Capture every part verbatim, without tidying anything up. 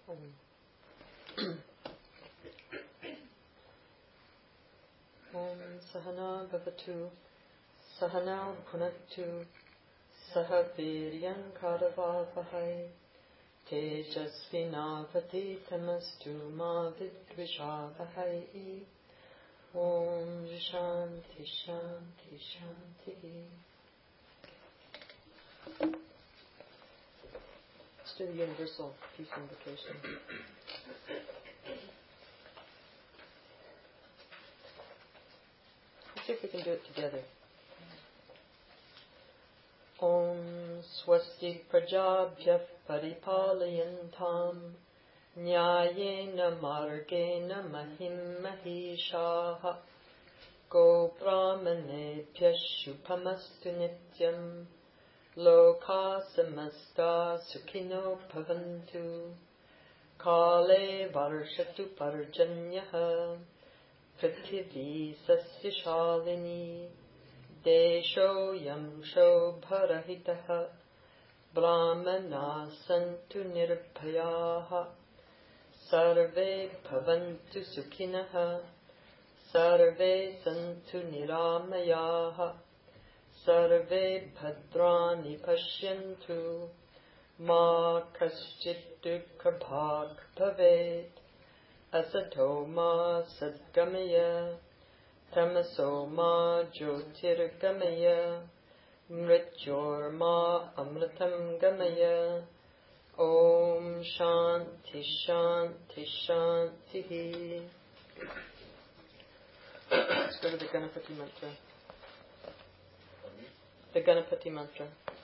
Om Sahana Bhavatu Sahana Bhunaktu Saha Viryan Karavavahai Tejasvinavati Tamastu Ma Vidvishavahai Om Shanti Shanti Shanti. Let's do the universal peace invocation. Let's see if we can do it together. Om Swasti Prajabhya Paripalayantam Nyayena Margena Mahim Mahishaha Go Brahmanebhya Shubhamastu Nityam Loka Samasta Sukhino Bhavantu Kale Varshatu Parjanyaha Prithivi Sasya Shalini Desho Yamsho Bharahitaha Brahmana Santu Nirbhayaha Sarve Bhavantu Sukhinaha Sarve Santu Niramayaha Sarve Bhadrani Pashyantu Ma Kaschit Dukha Bhag Bhavet Asato Ma Sadgamaya Tamaso Ma Jyotirgamaya Mrityor Ma Amritam Gamaya Om Shanti Shanti Shanti. Let's go to the Ganapati Mantra. The Ganapati Mantra.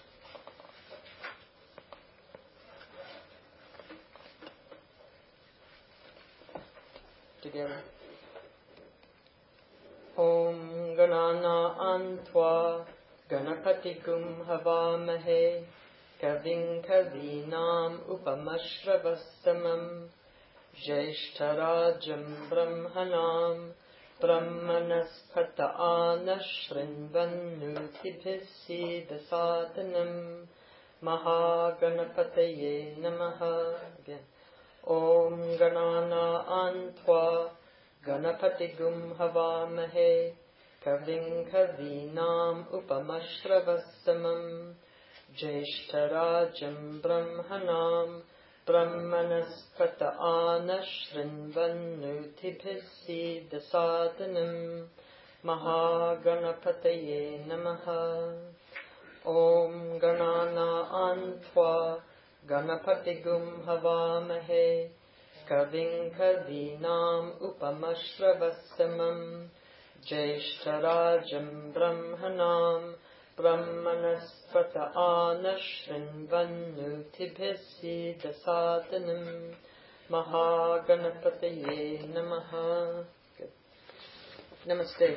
Together. Om Ganana Antva Ganapati Gum Havamahe Kavim Kavinam Upamashravastamam Jeshtarajam Brahmanam Brahmanaspata Anashrinvanutibhisi Dasatanam Mahaganapataye Namaha. Again. Om Ganana Antva Ganapati Gum Havamahe Kavim Kavinam Upamashravastamam Jeshtarajam Brahmanam Brahmanaspata Anashrinvanutibhisi Dasatanam Mahaganapataye Namaha. Om Ganana Antva Ganapati Gum Havamahe Kavim Kavinam Upamashravastamam Jeshtarajam Brahmanam Brahmanaspata Anashrinvanutibhisi Dasatanam Mahaganapataye Namaha. Good. Namaste.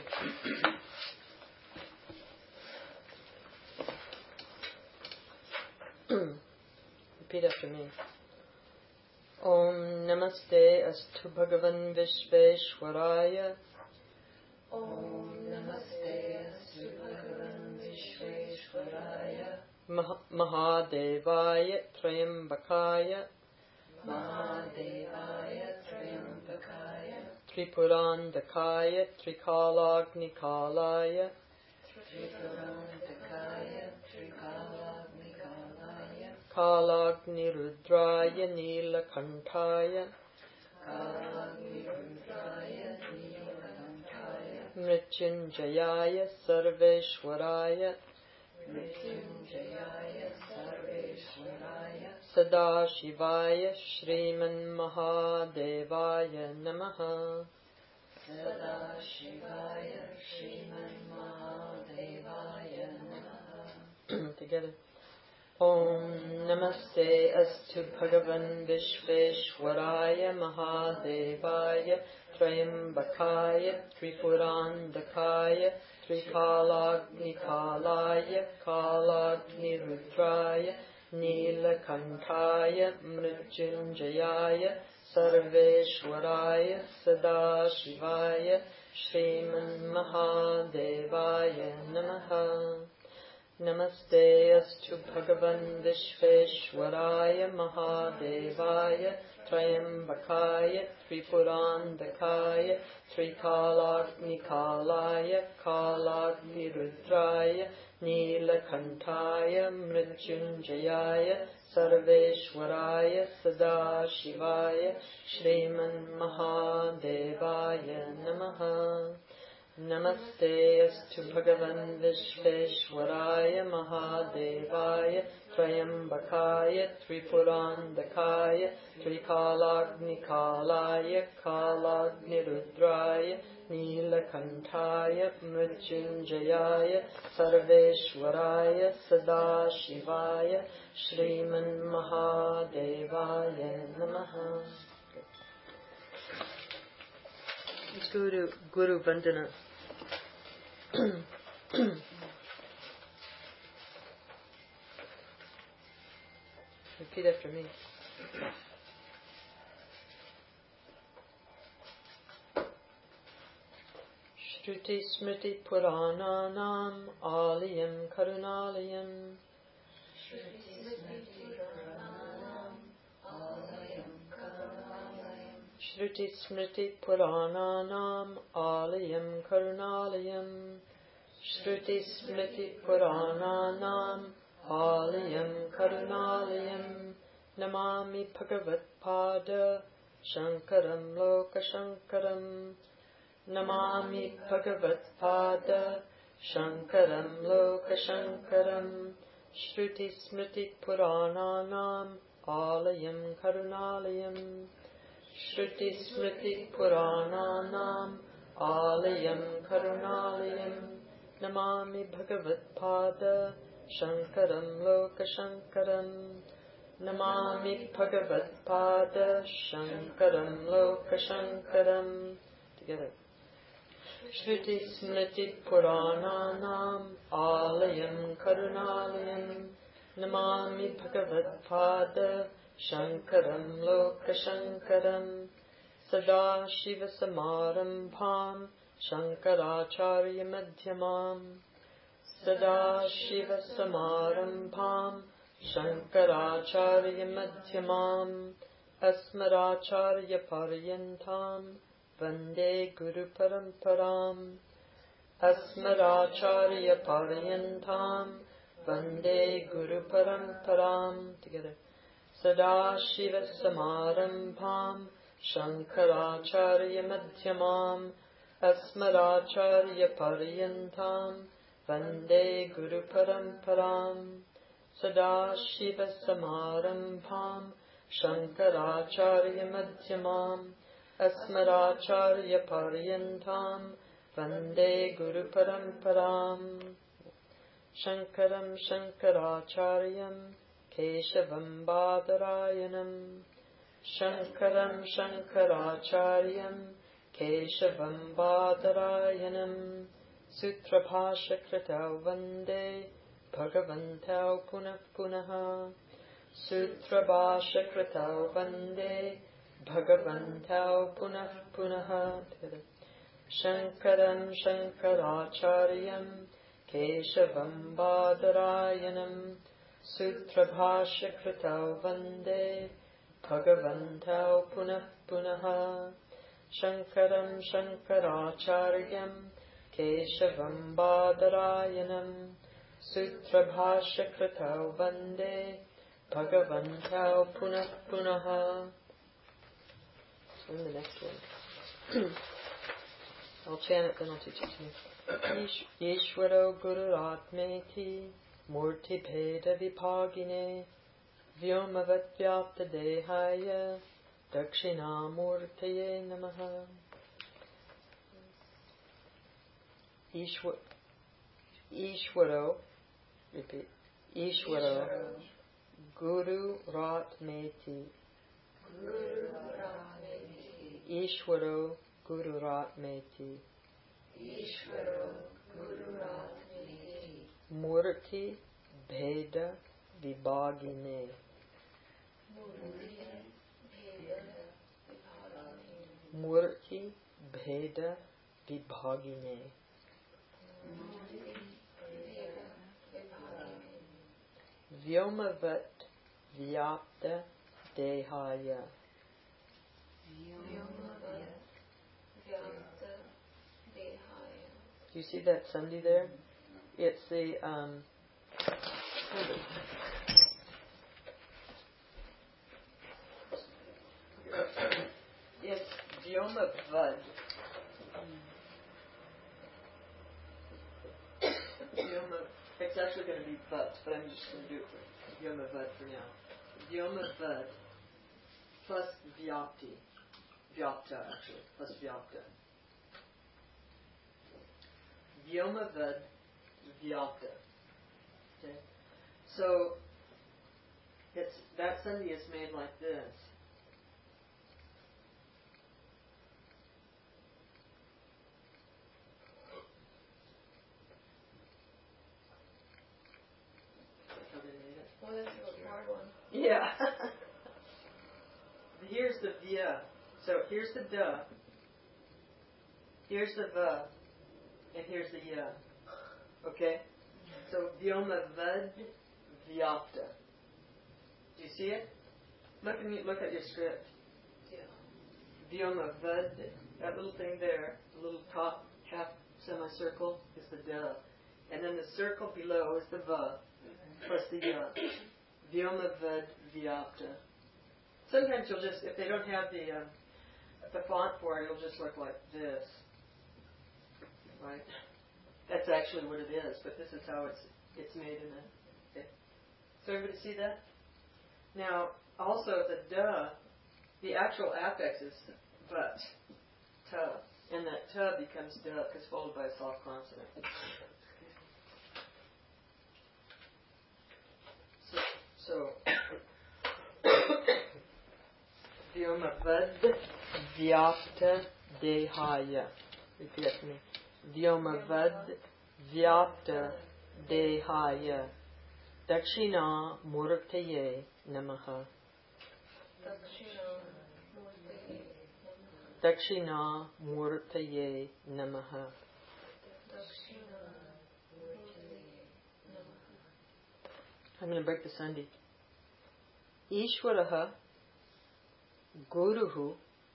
Repeat after me. Om Namaste Astu Bhagavan Vishveshwaraya. Om Namaste Astu Bhagavan Vishveshwaraya. Mah- Mahadevaya Trayambakaya. Mahadevaya Trayambakaya. Tripurandakaya Trikalagnikalaya. Tripurandakaya Trikalagnikalaya. Kalagnirudraya Nilakantaya. Kalagnirudraya Nilakantaya. Mrityunjayaya Sarveshwaraya. Mrityunjayaya Sarveshwaraya. Sadashivaya Shriman Mahadevaya Namaha. Sadashivaya Shriman Mahadevaya Namaha. Together. Om Namaste Astu Bhagavan Vishveshwaraya Mahadevaya Trayambakaya Tripurandakaya Trikalagnikalaya Kalagnirudraya Nilakantaya Mrityunjayaya Sarveshwaraya Sadashivaya Shriman Mahadevaya Namaha. Namaste astu Bhagavan Vishveshwaraya Mahadevaya Trayambakaya Tripurandakaya Trikalagnikalaya Kalagnirudraya Nilakantaya Mrityunjayaya Sarveshwaraya Sadashivaya Shriman Mahadevaya Namaha. Namaste astu Bhagavan Vishveshwaraya Mahadevaya Trayambakaya Tripurandakaya Trikalagnikalaya Kalagnirudraya Nilakantaya Mrityunjayaya Sarveshwaraya Sadashivaya Shriman Mahadevaya Namaha. Guru Guru Vandana. Repeat after me. Shruti Smriti Purananam Aliyam Karunalayam Shruti Smriti Purananam Alayam Karunalayam Shruti Smriti Purananam Alayam Karunalayam Shruti Smriti Purananam Alayam Karunalayam Namami Bhagavat Pada Shankaram Loka Shankaram Namami Bhagavat Pada Shankaram Loka Shankaram Shruti Smriti Purananam Alayam Karunalayam Shruti Smriti Purananam Alayam Karunalayam Namami Bhagavat Pada Shankaram Loka Shankaram Namami Bhagavat Pada Shankaram Loka Shankaram. Together. Shruti Smriti Purananam Alayam Karunalayam Namami Bhagavat Pada Shankaram Loka Shankaram Sada Shiva Samarambham Shankaracharya Madhyamam Sada Shiva Samarambham Shankaracharya Madhyamam Asmaracharya Paryantam Vande Guru Paramparam Asmaracharya Paryantam Vande Guru Paramparam. Together. Sada Shiva Samarambham Shankaracharya Madhyamam Asmaracharya Paryantam Vande Guru Paramparam. Sada Shiva Samarambham Shankaracharya Madhyamam Asmaracharya Paryantam Vande Guru Paramparam. Shankaram Shankaracharyam Keshavam Badarayanam Shankaram Shankaracharyam Keshavam Badarayanam Sutrabhasha Kritau Vande Bhagavantau Punah Punaha Sutrabhasha Kritau Vande Bhagavantau Punah Punaha. Shankaram Shankaracharyam Keshavam Badarayanam Sutrabhasha Kritau Vande Bhagavantau Punah Punaha Shankaram Shankaracharyam Keshavam Badarayanam Sutrabhasha Kritau Vande Bhagavantau Punah Punaha. And the next one. I'll chant it, then I'll teach it to you. Ishvaro Guru Atmeti Murti Bheda Vipagine Vyomavad Vyapta Dehaya Dakshinamurtaye Namaha. Ishwaro, Ishvaro, repeat, Ishvaro Guru Ratmeti Ishvaro Guru Ratmeti Ishvaro Guru Ratmeti Murti Bheda Vibhagine Murti Bheda Vibhagine Vyomavat Vyapta Dehaya. Vyomavat Vyapta Dehaya. Do you see that sandhi there? It's the um, it's Vyomavad. Vyoma, it's actually going to be Vat, but I'm just going to do it for Vyomavad for now. Vyomavad plus Vyapti. Vyapta, actually, plus Vyapta. Vyomavad Vyapta. Okay? So, it's, that sandhi is made like this. How they made it? Well, that's a hard one. Yeah. Here's the vya. So here's the da. Here's the va. And here's the ya. Okay? So vyomavad vyapta. Do you see it? Look at me, look at your script. Yeah. Vyomavad, that little thing there, the little top half semicircle is the da. And then the circle below is the va plus the ya. Vyomavad vyapta. Sometimes you'll just, if they don't have the um, the font for it, it'll just look like this. Right? That's actually what it is, but this is how it's it's made in it. Okay. So everybody see that? Now, also the da, the actual affix is but, ta, and that ta becomes da because followed by a soft consonant. So, so Vyomavad Vyapta Dehaya. Repeat after me. Vyomavad Vyapta Dehaya. Dakshina Murtaye Namaha. Dakshina Murtaye Namaha. I'm going to break the sandhi. Ishwaraha Guruhu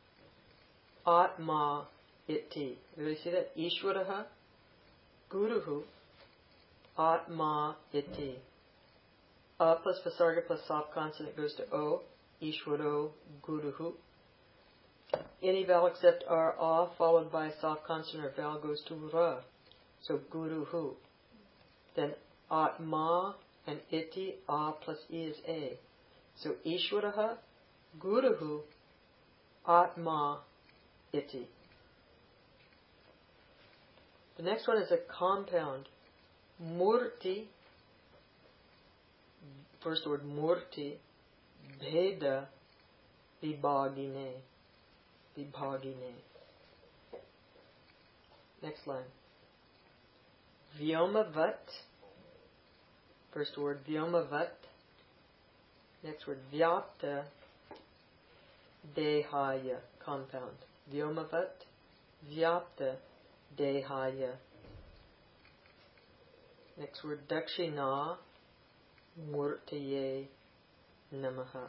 Atma Iti. Everybody see that? Ishwaraha Guruhu Atma Iti. A plus Vasarga plus soft consonant goes to O. Ishwaro Guruhu. Any vowel except R, A, followed by a soft consonant or vowel goes to Ra. So Guruhu. Then Atma and Iti, A plus E is A. So Ishwaraha Guruhu Atma Iti. The next one is a compound. Murti. First word Murti. Bheda Vibhagine. Vibhagine. Next line. Vyomavat. First word Vyomavat. Next word Vyapta Dehaya. Compound. Vyomavat Vyapta Dehaya. Next word Dakshina Murtaye Namaha.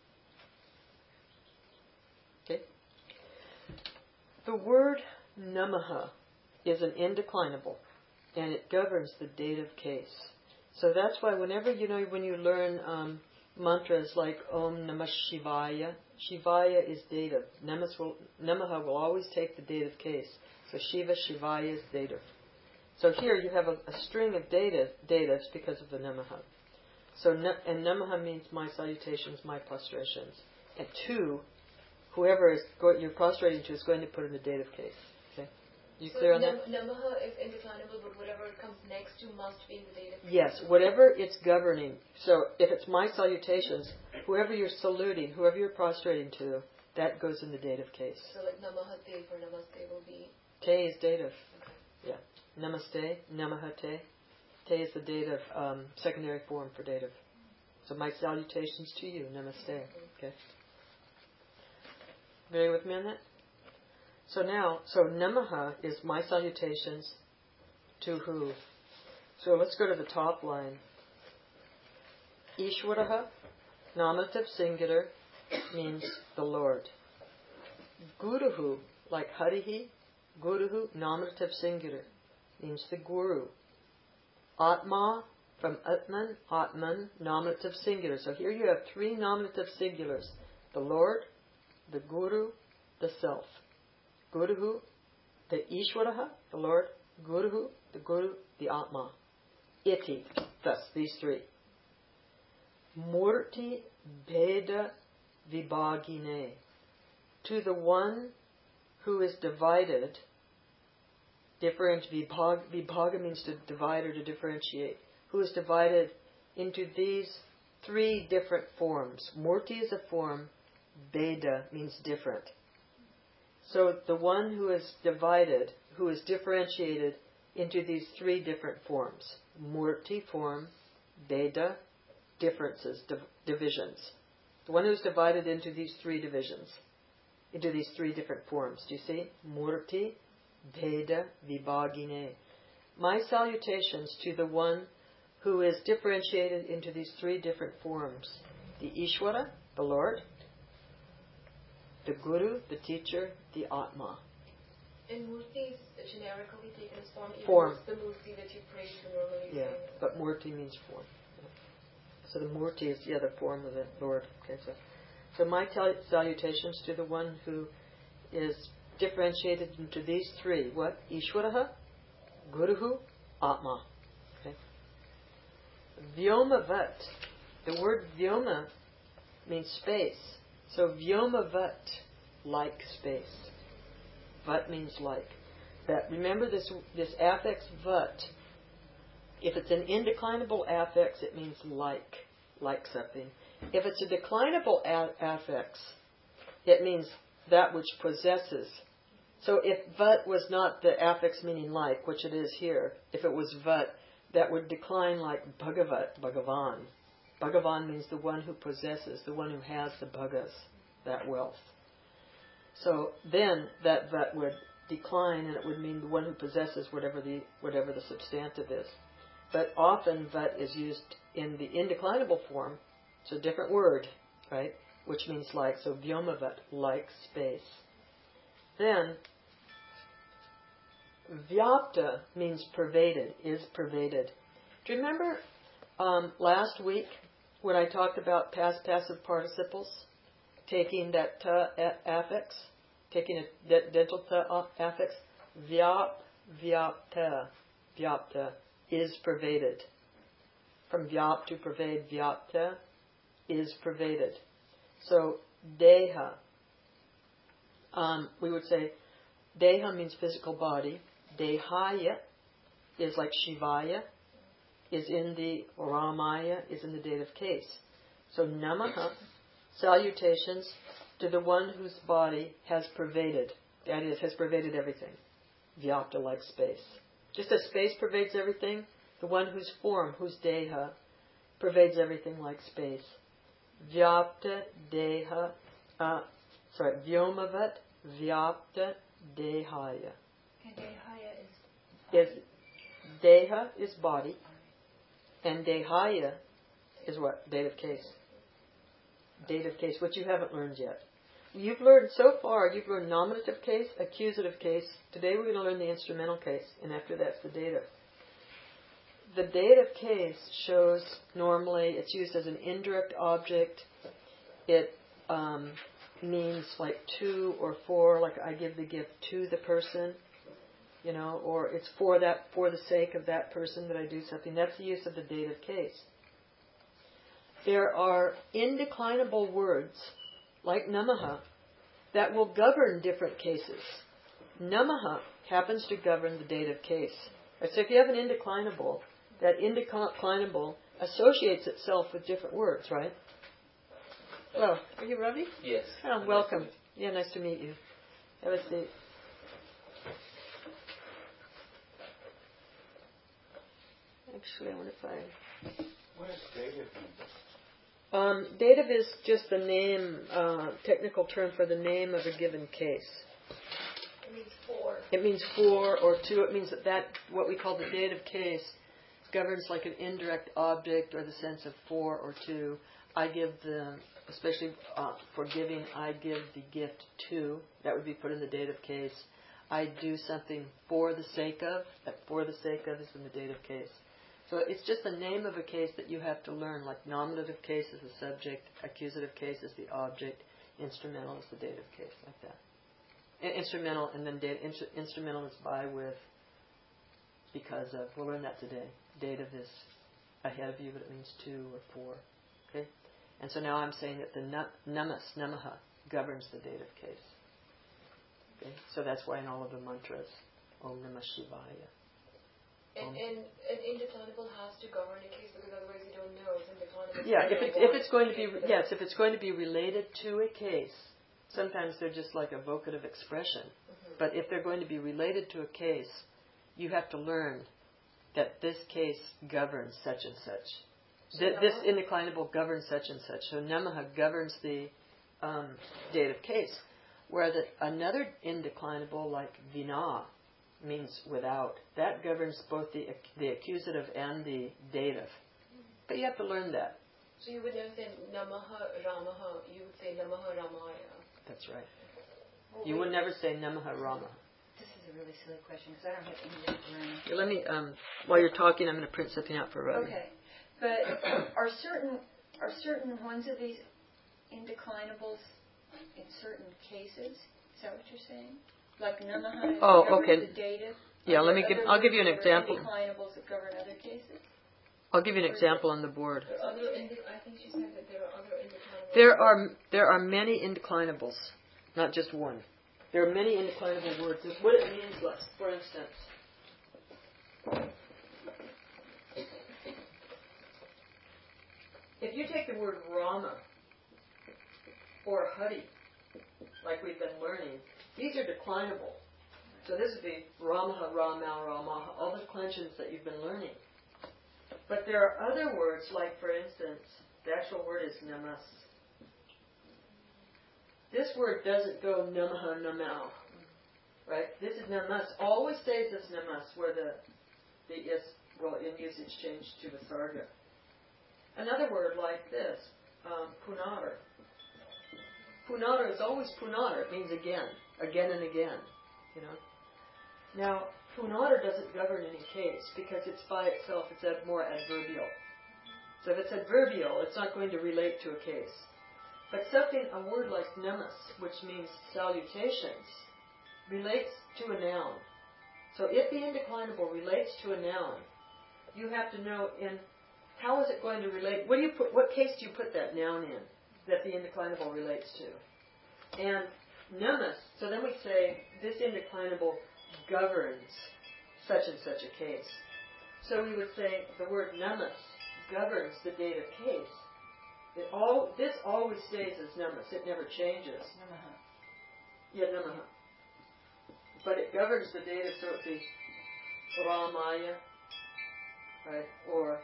Okay? The word Namaha is an indeclinable and it governs the dative case. So that's why whenever, you know, when you learn um, mantras like Om Namah Shivaya, Shivaya is dative. Namaha will, Namaha will always take the dative case. So Shiva, Shivaya is dative. So here you have a, a string of dative, datives because of the Namaha. So, and Namaha means my salutations, my prostrations. And two, whoever is go, you're prostrating to is going to put in the dative case. Okay? You so clear on nam- that? Namaha is indeclinable, but whatever comes next to must be in the dative case. Yes, whatever it's governing. So if it's my salutations, whoever you're saluting, whoever you're prostrating to, that goes in the dative case. So like Namaha Te for Namaste will be... Te is dative. Okay. Yeah. Namaste, Namaha Te. Te is the dative, um, secondary form for dative. So my salutations to you, Namaste. Okay. Very with me on that? So now, so Namaha is my salutations to who? So let's go to the top line. Ishwaraha, nominative singular, means the Lord. Guruhu, like Harihi, Guruhu, nominative singular, means the Guru. Atma, from Atman, Atman, nominative singular. So here you have three nominative singulars. The Lord, the Guru, the Self. Guruhu, the Ishwaraha, the Lord. Guruhu, the Guru, the Atma. Iti, thus, these three. Murti Bheda Vibhagine. To the one who is divided, different, vibhag, vibhaga means to divide or to differentiate, who is divided into these three different forms. Murti is a form, Bheda means different. So the one who is divided, who is differentiated into these three different forms. Murti form, Bheda, differences, div- divisions. The one who is divided into these three divisions, into these three different forms. Do you see? Murti, Bheda, Vibhagine. My salutations to the one who is differentiated into these three different forms. The Ishvara, the Lord, the Guru, the teacher, the Atma. And Murti is generically taken as form, even Form. it's the Murti that you pray to normally. Yeah, say. but Murti means form. So the Murti is the other form of the Lord. Okay, so, so my tal- salutations to the one who is differentiated into these three. What? Ishwaraha, Guruhu, Atma. Okay. Vyomavat. The word Vyoma means space. So Vyomavat, like space. Vat means like. That remember this this affix vat. If it's an indeclinable affix, it means like, like something. If it's a declinable a- affix, it means that which possesses. So if vat was not the affix meaning like, which it is here, if it was vat, that would decline like bhagavat, bhagavan. Bhagavan means the one who possesses, the one who has the bhagas, that wealth. So then that vat would decline, and it would mean the one who possesses whatever the whatever the substantive is. But often vat is used in the indeclinable form. It's a different word, right? Which means like. So vyomavat, like space. Then vyapta means pervaded, is pervaded. Do you remember um, last week when I talked about past passive participles? Taking that ta affix, taking a de- dental ta affix, vyap, vyapta, vyapta, is pervaded. From vyap to pervade, vyapta, is pervaded. So, deha, um, we would say, deha means physical body, dehaya is like shivaya, is in the ramaya, is in the dative case. So, namaha, salutations to the one whose body has pervaded, that is, has pervaded everything. Vyapta, like space. Just as space pervades everything, the one whose form, whose deha, pervades everything like space. Vyapta deha, uh, sorry, vyomavat vyapta dehaya. And Dehaya is... Is, deha is body, and dehaya is what? Dative case. Dative case, which you haven't learned yet. You've learned so far, you've learned nominative case, accusative case. Today we're going to learn the instrumental case, and after that's the dative. The dative case shows normally it's used as an indirect object. It um, means like to or for, like I give the gift to the person, you know, or it's for that, for the sake of that person that I do something. That's the use of the dative case. There are indeclinable words, like namaha, that will govern different cases. Namaha happens to govern the dative case. So if you have an indeclinable, that indeclinable associates itself with different words, right? Hello, are you Ravi? Yes. Oh, welcome. Yeah, nice to meet you. Have a seat. Actually, I wonder if I... What is dative? Um, dative is just the name, uh, technical term for the name of a given case. It means for. It means for or to. It means that, that what we call the dative case governs like an indirect object or the sense of for or to. I give the, especially uh, for giving, I give the gift to. That would be put in the dative case. I do something for the sake of. That for the sake of is in the dative case. So it's just the name of a case that you have to learn. Like nominative case is the subject, accusative case is the object, instrumental is the dative case, like that. I- instrumental and then data, instru- instrumental is by, with, because of. We'll learn that today. Dative is ahead of you, but it means to or for. Okay? And so now I'm saying that the namas, namaha, governs the dative case. Okay? So that's why in all of the mantras, Om Namah Shivaya. And, and an indeclinable has to govern a case because otherwise you don't know it's indeclinable. Yeah, if, it, if it's going to be, yes, if it's going to be related to a case, sometimes they're just like a vocative expression. Mm-hmm. But if they're going to be related to a case, you have to learn that this case governs such and such. So Th- this indeclinable governs such and such. So namaha governs the um, dative case. Where the, another indeclinable, like vina, means without, that governs both the the accusative and the dative. But you have to learn that. So you would never say namaha ramaha, you would say namaha ramaya. That's right. Well, you wait. would never say namaha rama. This is a really silly question because I don't have English learning. Here, let me, um, while you're talking, I'm going to print something out for Robbie. Okay. But are certain are certain ones of these indeclinables in certain cases? Is that what you're saying? Like namaha Oh, governs okay. the dative? Yeah, let me Are give. there I'll give you an other example. Indeclinables that govern other cases? I'll give you an example on the board. There are other indi- I think she said that there are other indeclinables. There are there are many indeclinables, not just one. There are many indeclinable words. It's what it means. Like, for instance, if you take the word Rama or Hari, like we've been learning, these are declinable. So this would be Ramaha, Ramal, Ramaha, all the declensions that you've been learning. But there are other words, like for instance, the actual word is namas. This word doesn't go namaha, namal, right? This is namas. Always stays as namas, where the the is well in usage changed to the sarga. Another word like this, um, punar. Punar is always punar. It means again, again and again. You know. Now, punar doesn't govern any case because it's by itself. It's ad- more adverbial. So if it's adverbial, it's not going to relate to a case. But something, a word like namas, which means salutations, relates to a noun. So if the indeclinable relates to a noun, you have to know in how is it going to relate. What do you put? What case do you put that noun in that the indeclinable relates to? And namas. So then we say this indeclinable governs such and such a case. So we would say the word namas governs the dative case. It all this always stays as namas. It never changes. Namaha. Yeah, namaha. But it governs the dative, so it would be Ramaya, right, or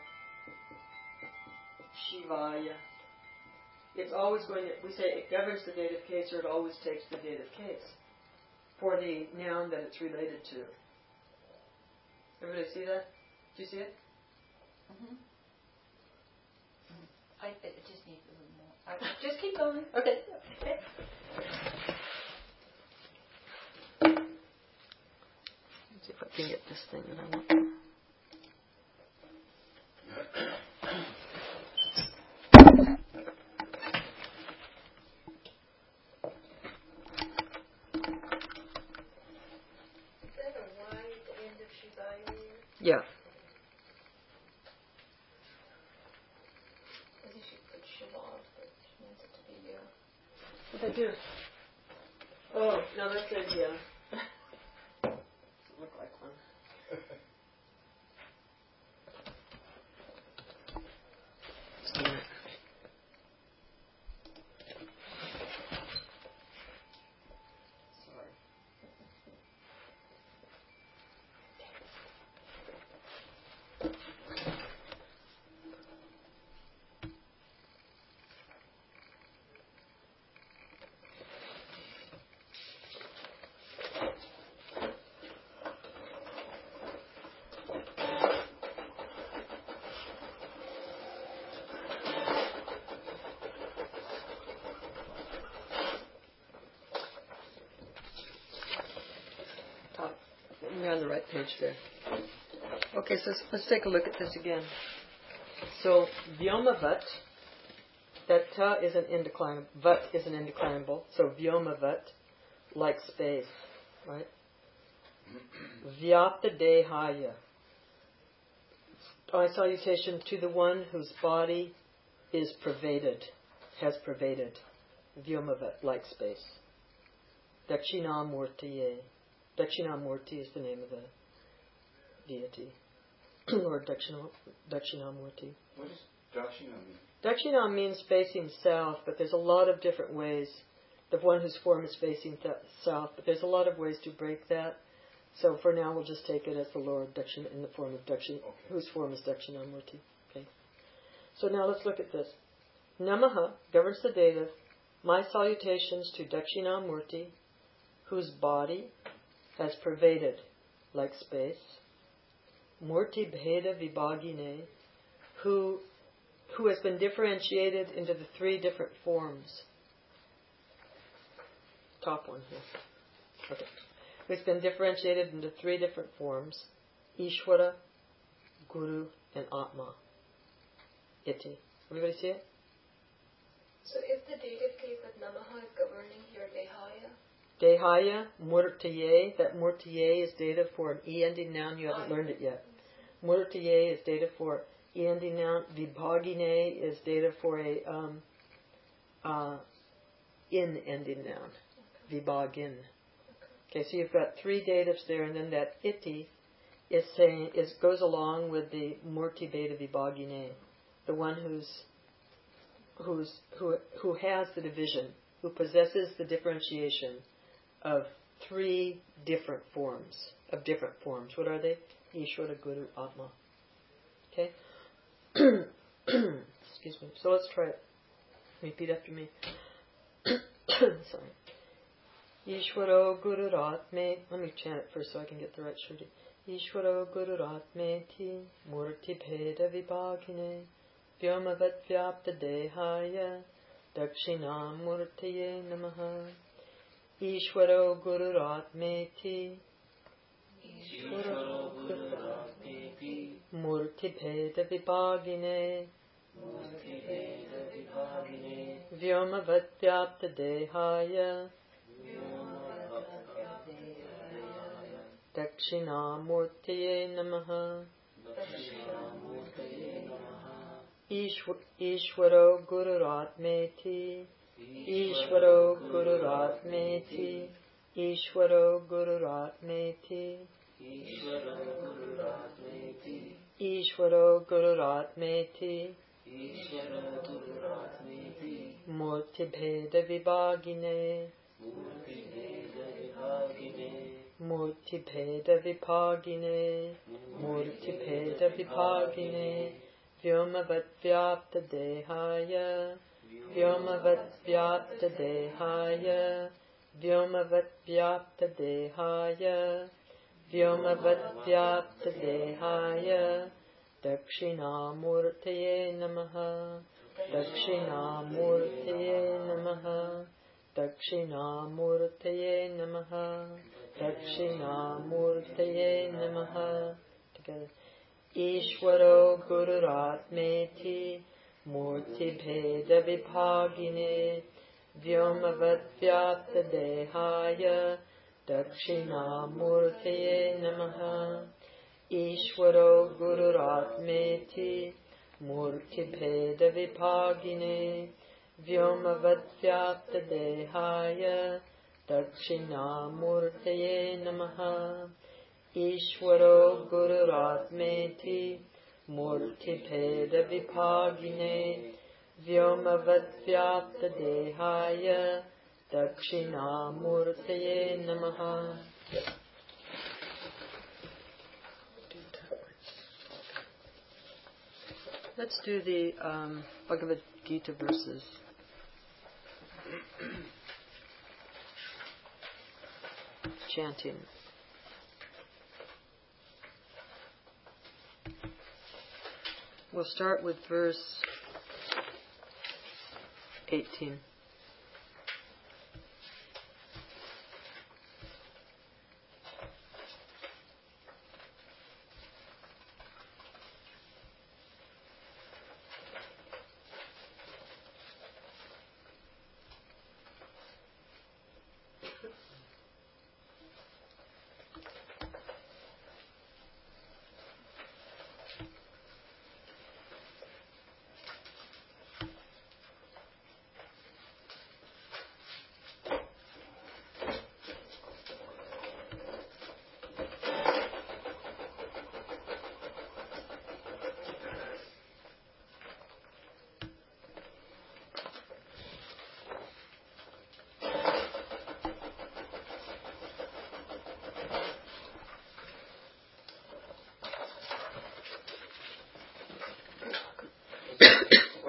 Shivaya. It's always going to, we say it governs the dative case, or it always takes the dative case for the noun that it's related to. Everybody see that? Do you see it? Mm-hmm. I, it just needs a little more. I, just keep going. Okay. Let's see if I can get this thing that I want. Yeah. I think she put Shabbat, but she wants it to be uh, What did I do? Oh, no, that's a yeah. Doesn't look like one. Damn it. Sorry. You're on the right page there. Okay, so let's, let's take a look at this again. So, Vyomavat, that ta is an indeclinable, vat is an indeclinable, so Vyomavat, like space, right? Vyapta dehaya, my salutation to the one whose body is pervaded, has pervaded, Vyomavat, like space. Dakshinamurtiye, Dakshinamurti is the name of the deity. Lord Dakshina, Dakshinamurti. What does Dakshina mean? Dakshina means facing south, but there's a lot of different ways. The one whose form is facing th- south, but there's a lot of ways to break that. So for now, we'll just take it as the Lord Dakshina in the form of Dakshina, okay. Whose form is Dakshinamurti. Okay. So now let's look at this. Namaha governs the dative. My salutations to Dakshinamurti, whose body has pervaded like space. Murti Bheda Vibhagine, who who has been differentiated into the three different forms. Top one here. Okay. Who's been differentiated into three different forms. Ishvara, Guru, and Atma. Iti. Everybody see it? So if the dative case that Namaha is governing here, Dehaya? Dehaya, Murtiye, that Murtiye is dative for an E ending noun, you haven't learned it yet. Murtiye is dative for E ending noun. Vibhagine is dative for a um, uh, in ending noun. Vibhagin. Okay, so you've got three datives there, and then that iti is saying is goes along with the Murti Beta Vibhagine, the one who's who's who who has the division, who possesses the differentiation of three different forms, of different forms. What are they? Ishvara, Guru, Atma. Okay? Excuse me. So let's try it. Repeat after me. Sorry. Ishvaro Guru Atme. Let me chant it first so I can get the right shruti. Ishvaro Guru Atmeti Murti Bheda Vibhagine Vyamavat Vyapta Dehaya Dakshina Murtiye Namaha. Ishvaro Guru Atmeti Ishvaro Guru Atmeti Murti Bheda Vibhagine Vyamavat Vyapta Dehaya Dakshinamurtiye Namaha. Ishvaro Gururatmeti Ishvaro Gururatmeti Ishvaro Gururatmeti Ishvaro Gururatmeti Murti Bheda Vibhagine Murti Bheda Vibhagine Murti Bheda Vibhagine Vyamavat Vyapta Dehaya Vyamavat Vyapta Dehaya Vyamavat Vyapta Dehaya Vyamavat Vyapta Dehaya Dakshinamurtaye Namaha Dakshinamurtaye Namaha Dakshinamurtaye Namaha Dakshinamurtaye Namaha. Together. Ishvaro Gururatmeti Murti Bheda Vibhagine Vyamavat Vyapta Dehaya Dakshinamurtaye Namaha. Ishvaro Gururatmeti Murti Bheda Vibhagine Vyamavat Vyapta Dehaya Dakshinamurtaye Namaha. Ishvaro Gururatmeti Murti Bheda Vibhagine Vyamavat Vyapta Dehaya Dakshinamurtaye Namaha. Let's do the um, Bhagavad Gita verses. Chanting. We'll start with verse eighteen.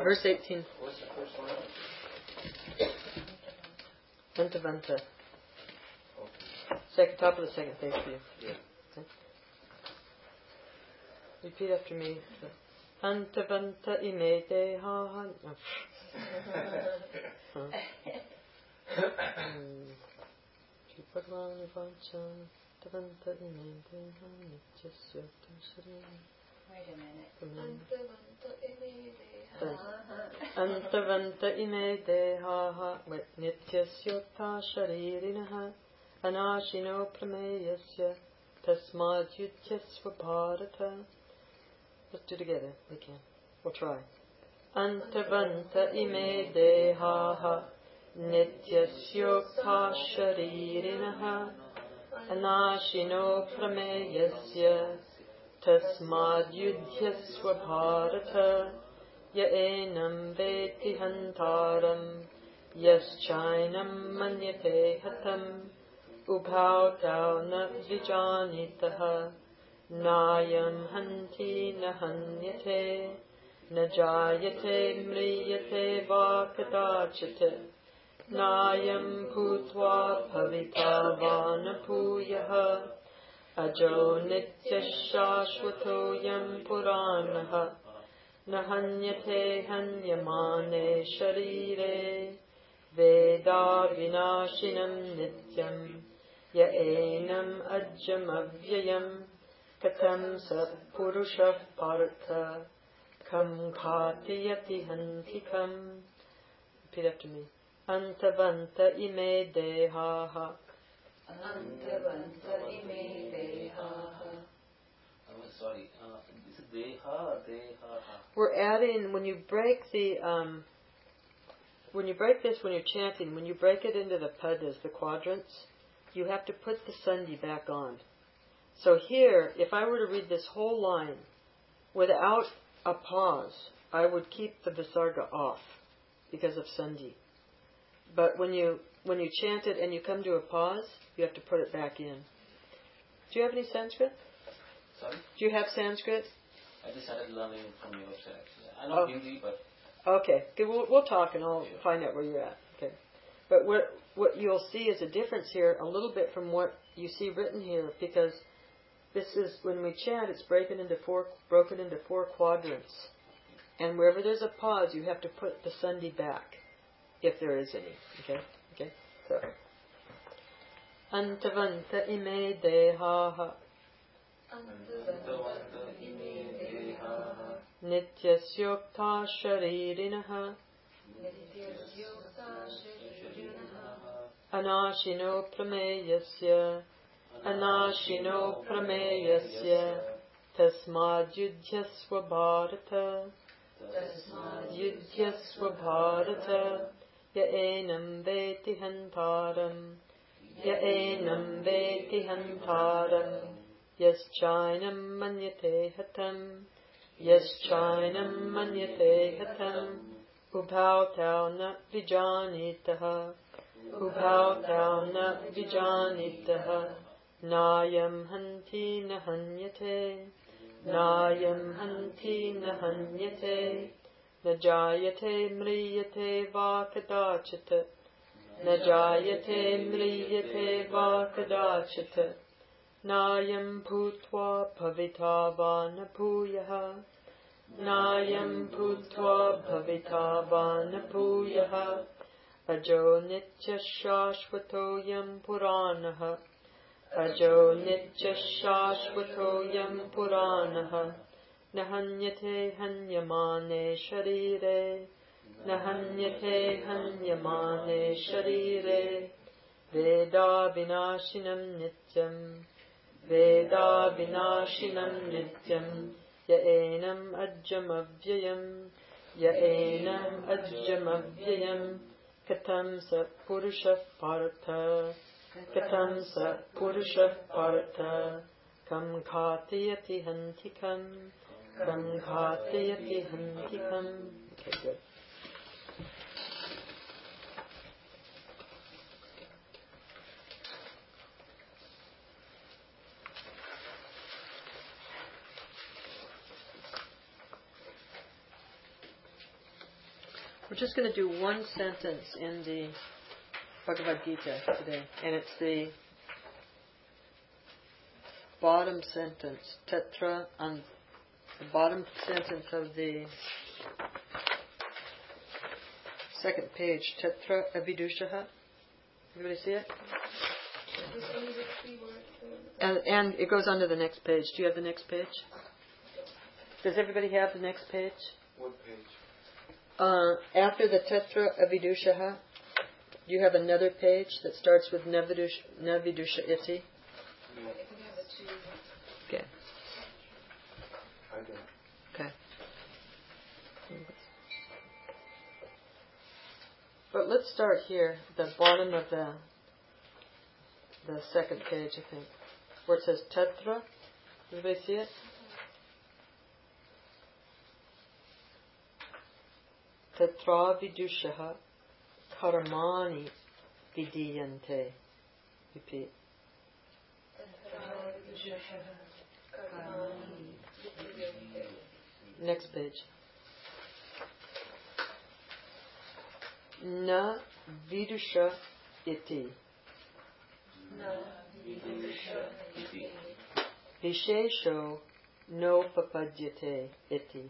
Verse eighteen. What's the first word? Antavanta. Okay. Second, top of the second page for you. Yeah. Okay. Repeat after me. Antavanta ime deha. Tripadvani vanchan. Antavanta ime deha nityasya tamsarim. Wait a minute. Antavanta ime deha nityasya sharirinaha anashino prameyasya tasmad yutyasva bharata. Let's do it together. We can. We'll try. Antavanta ime deha nityasya sharirinaha anashino prameyasya tasmad yudhyasva bharata ya enam veti hantaram yaschainam manyate hatam ubhau tau na vijanitaha nayam hanti na hanyate najayate mriyate va kadachate nayam bhutva bhavita vanapuyaha ajo nitya shashvatoyam puranaha nahanyate hanyamane sharire veda vinashinam nityam ya enam ajjam avyayam katam sat purushah partha kam khatiyati hantikam. Repeat after me. Antavanta ime dehaha. Antavanta ime dehaha. Oh, sorry. Uh, is it deha or dehaha? We're adding, when you break the, um, when you break this, when you're chanting, when you break it into the padas, the quadrants, you have to put the sandhi back on. So here, if I were to read this whole line without a pause, I would keep the visarga off because of sandhi. But when you when you chant it and you come to a pause, you have to put it back in. Do you have any Sanskrit? Sorry? Do you have Sanskrit? I just started learning from your website actually. I know Oh. Hindi, but... Okay, good. We'll, we'll talk and I'll Sure. find out where you're at. Okay, but what what you'll see is a difference here, a little bit from what you see written here, because this is when we chant, it's broken into four broken into four quadrants, and wherever there's a pause, you have to put the sandhi back, if there is any. Okay, okay. So, antavanta ime dehaha. Antavanta ime dehaha Nityasyokta sharirinaha anashino prameyasya anashino prameyasya tasmad yudhyasva bharata yudhyasva bharata ya enam veti hantaram ya enam veti hantaram yaschainam manyate hatam Yaschainam manyate hatam ubhau tau na vijanitaha ubhau tau na vijanitaha nayam hanti na hanyate nayam hanti na hanyate najayate mriyate va kadachita najayate mriyate va kadachita Nayam bhutva bhavita vanapuyaha Nayam bhutva bhavita vanapuyaha Ajo nitya shashvatoyam puranaha Ajo nitya shashvatoyam puranaha Nahanyate hanyamane sharire Nahanyate hanyamane sharire Veda vinashinam nityam Veda vinashinam nityam Ya enam ajjam avyayam Ya enam ajjam avyayam Katam sa purusha partha Katam sa purusha partha Kam khatiyati hantikam Kam khatiyati hantikam. Okay, good. We're just going to do one sentence in the Bhagavad Gita today, and it's the bottom sentence, Tetra, on the bottom sentence of the second page, Tetra Avidushaha. Everybody see it? And, and it goes on to the next page. Do you have the next page? Does everybody have the next page? What page? Uh, after the Tetra Avidushaha, you have another page that starts with Navidusha, Navidusha Iti. Okay. I don't. Okay. But let's start here, the bottom of the the second page, I think, where it says Tetra. Everybody see it? Tetra Vidushaha Karmani Vidiyante. Repeat. Next page. Na Vidusha Iti. Vishesho no papadyate iti.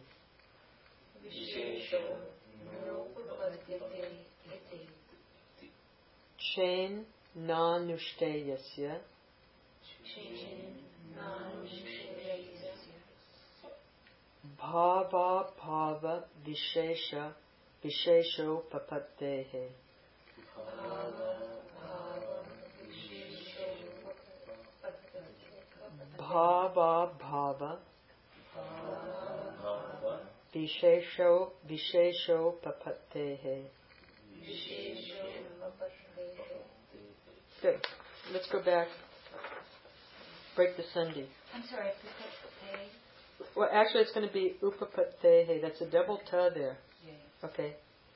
Chain nanushteyasya. Bhava bhava vishesha vishesho papatehe. Bhava bhava vishesho vishesho papatehe. Good. Let's go back. Break the sandhi. I'm sorry, Pupate. Well, actually, it's going to be upapatehe. That's a double ta there. Yeah. Okay.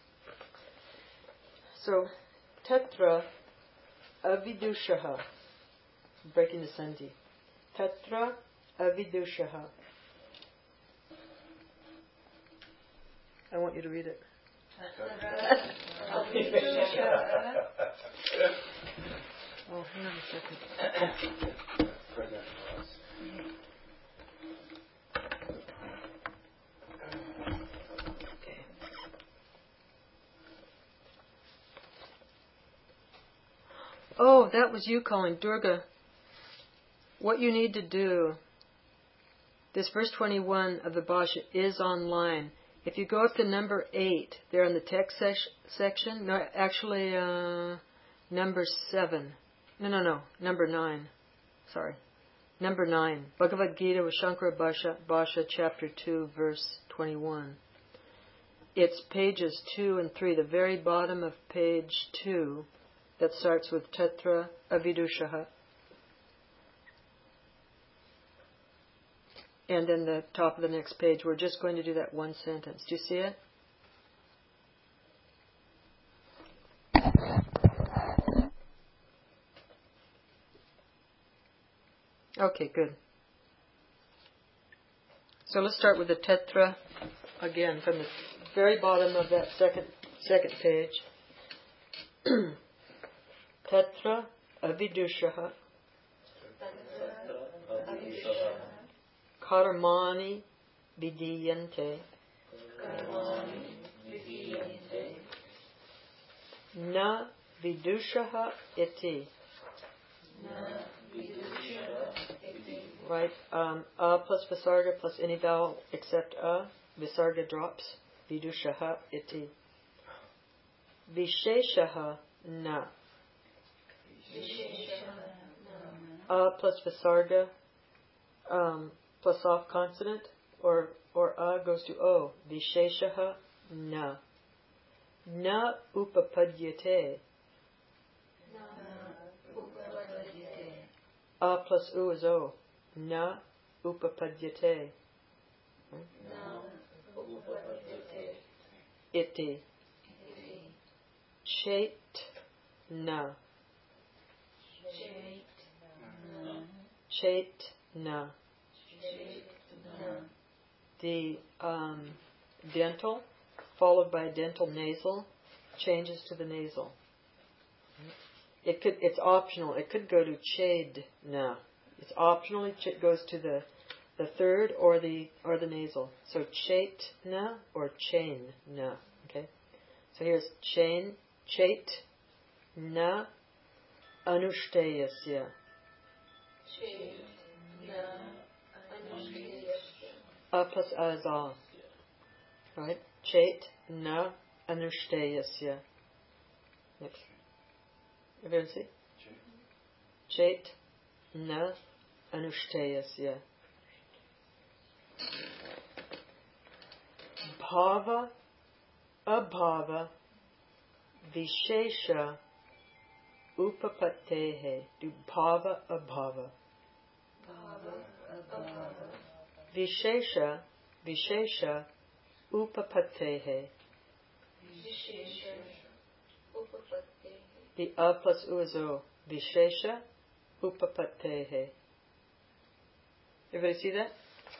So, Tetra Avidushaha. Breaking the sandhi. Tetra Avidushaha. I want you to read it. Oh, hang on a second. Okay. Oh, that was you calling, Durga. What you need to do, this verse twenty-one of the Bhashya is online. If you go up to number eight, there in the text sesh- section, no, actually, uh, number seven. No, no, no, number nine. Sorry. Number nine. Bhagavad Gita with Shankara Bhashya, Bhashya, chapter two, verse twenty-one. It's pages two and three, the very bottom of page two, that starts with Tetra Avidushaha. And then the top of the next page, we're just going to do that one sentence. Do you see it? Okay, good. So let's start with the Tetra again from the very bottom of that second second page. Tetra Avidushaha Karmani Vidiyante Na Vidushaha Iti. Right, um, A plus Visarga plus any vowel except A, Visarga drops, Vidushaha Iti. Visheshaha Na. A plus Visarga um, plus off consonant, or or A goes to O. Visheshaha Na. Na upapadyate. A plus U is O. Na upapadyate. Iti. Chait na. Chait na. The um, dental followed by a dental nasal changes to the nasal. It could. It's optional. It could go to chedna. It's optional. It ch- goes to the the third or the or the nasal. So chetna or chain-na. Okay. So here's chain, chet-na, anushteyasya. A plus a is a. Right? Chet-na, anushteyasya. Next. Everyone see? Chet-na, anushteyasya. Bhava, abhava, vishesha, upapattehe. Do bhava, abhava. Vishesha, vishesha, upapattehe. The a plus u is o. Vishesha, upapattehe. Everybody see that?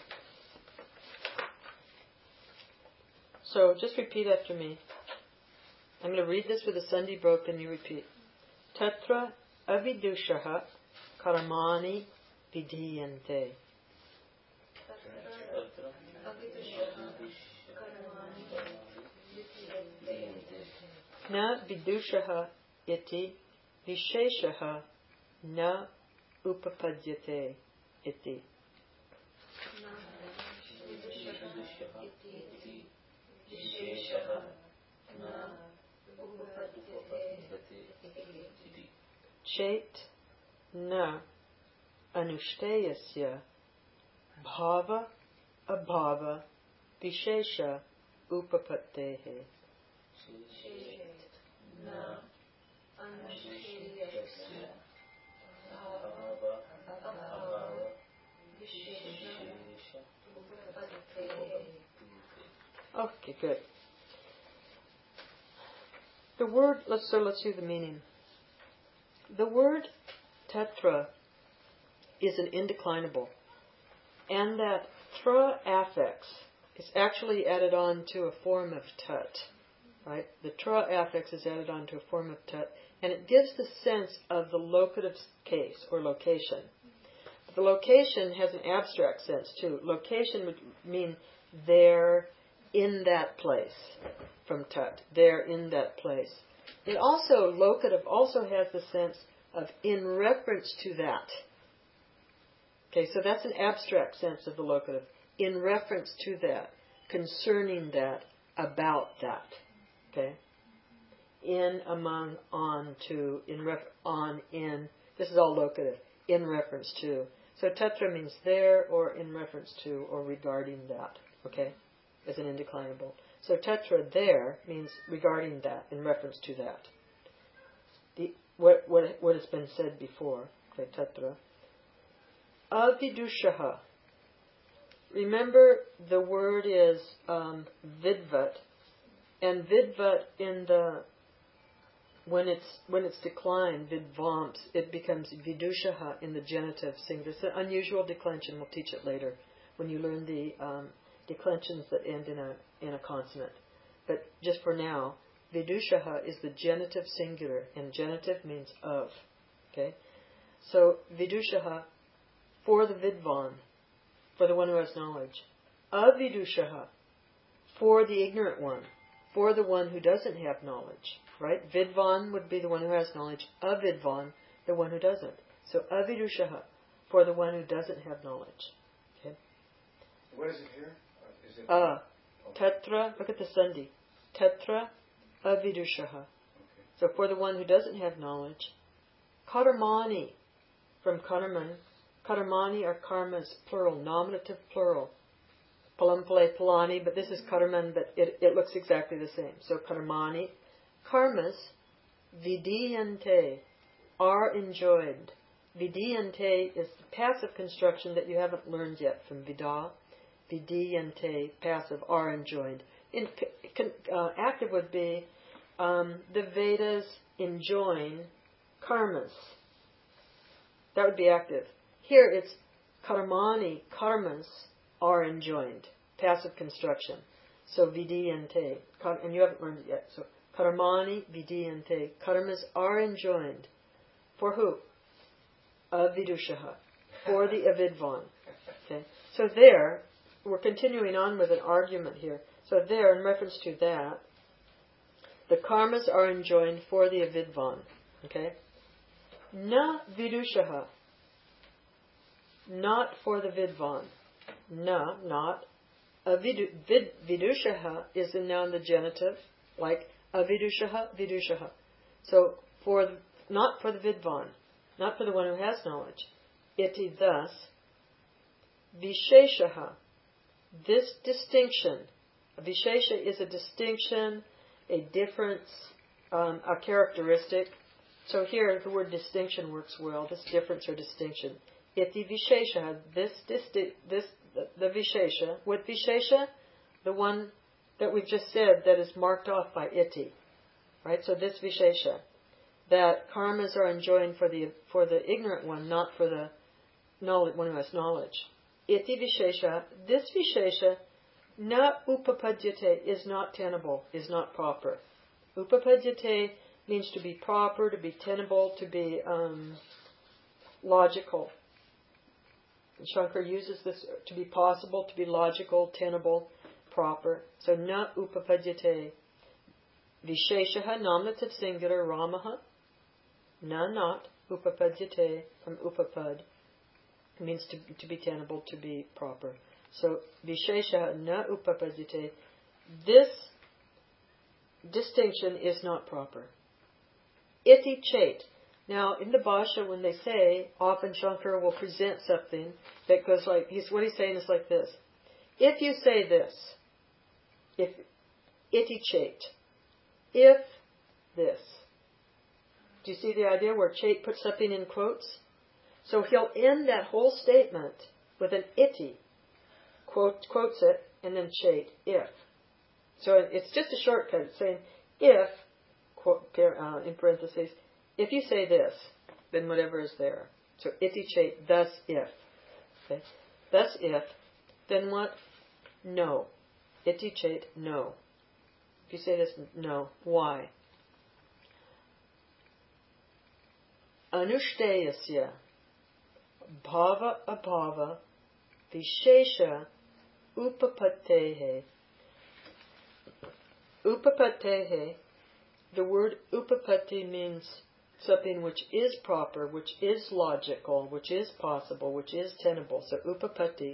So just repeat after me. I'm going to read this with a Sandhi broken, you repeat. Tatra avidushaha karamani vidhiyante. Na vidushaha iti visheshaha na upapadyate iti. Chet na anushteyasya bhava abhava vishesha upapattehe. Okay, good. The word, let's so let's see the meaning. The word tetra is an indeclinable, and that tra affix is actually added on to a form of tut. Right? The tra affix is added on to a form of tut, and it gives the sense of the locative case or location. The location has an abstract sense too. Location would mean there in that place from tut. There in that place. It also, locative also has the sense of in reference to that. Okay, so that's an abstract sense of the locative. In reference to that, concerning that, about that. Okay? In, among, on, to, in ref, on, in. This is all locative. In reference to. So tetra means there or in reference to or regarding that. Okay? As an indeclinable. So tetra there means regarding that, in reference to that. The what what what has been said before. Okay, tetra. Avidushaha. Remember the word is um, vidvat, and vidvat in the when it's when it's declined, vidvamps, it becomes vidushaha in the genitive singular. It's an unusual declension. We'll teach it later when you learn the um, declensions that end in a in a consonant. But just for now, vidushaha is the genitive singular, and genitive means of. Okay, so vidushaha for the vidvan, for the one who has knowledge. Avidushaha for the ignorant one, for the one who doesn't have knowledge. Right? Vidvan would be the one who has knowledge. Avidvan, the one who doesn't. So avidushaha for the one who doesn't have knowledge. Okay. What is it here? Uh, is it? Ah, tetra. Look at the sandhi. Tetra avidushaha. Okay. So for the one who doesn't have knowledge. Karamani from karman. Karamani are karmas plural, nominative plural. Palampale palani, but this is karman, but it, it looks exactly the same. So karamani. Karmas, vidiyante, are enjoyed. Vidiyante is the passive construction that you haven't learned yet from vida. Vidiyante, passive, are enjoyed. In, uh, active would be um, the Vedas enjoin karmas. That would be active. Here it's karmani, karmas are enjoined. Passive construction. So vidiyante, and you haven't learned it yet. So karmani vidiyante, karmas are enjoined. For who? Avidushaha, for the avidvan. Okay. So there, we're continuing on with an argument here. So there, in reference to that, the karmas are enjoined for the avidvan. Okay. Na vidushaha, not for the vidvan. Na, not. Avidu, vid, vidushaha is the noun, the genitive, like avidushaha, vidushaha. So, for the, not for the vidvan, not for the one who has knowledge. Iti thus, visheshaha, this distinction. A vishesha is a distinction, a difference, um, a characteristic. So here the word distinction works well, this difference or distinction. Iti vishesha, this, this, this, the, the vishesha. What vishesha? The one that we've just said that is marked off by iti. Right? So this vishesha. That karmas are enjoined for the for the ignorant one, not for the knowledge, one who has knowledge. Iti vishesha, this vishesha, na upapadyate, is not tenable, is not proper. Upapadyate means to be proper, to be tenable, to be um, logical. And Shankar uses this to be possible, to be logical, tenable, proper. So na upapadyate. Visheshaha, nominative singular, ramaha. Na, not. Upapadyate, from upapad. It means to, to be tenable, to be proper. So, visheshaha, na upapadyate. This distinction is not proper. Iti chet. Now, in the Bhasha, when they say, often Shankara will present something that goes like, he's, what he's saying is like this. If you say this, if, iti chet, if this. Do you see the idea where Chait puts something in quotes? So he'll end that whole statement with an iti, quote, quotes it, and then Chait, if. So it's just a shortcut. It's saying, if, quote, uh, in parentheses, if you say this, then whatever is there. So iti Chait, thus if. Okay. Thus if, then what? No. Iti Chait, no. If you say this, no. Why? Anushteyasya bhava abhava vishesha upapatehe. Upapatehe, the word upapati means something which is proper, which is logical, which is possible, which is tenable. So upapati.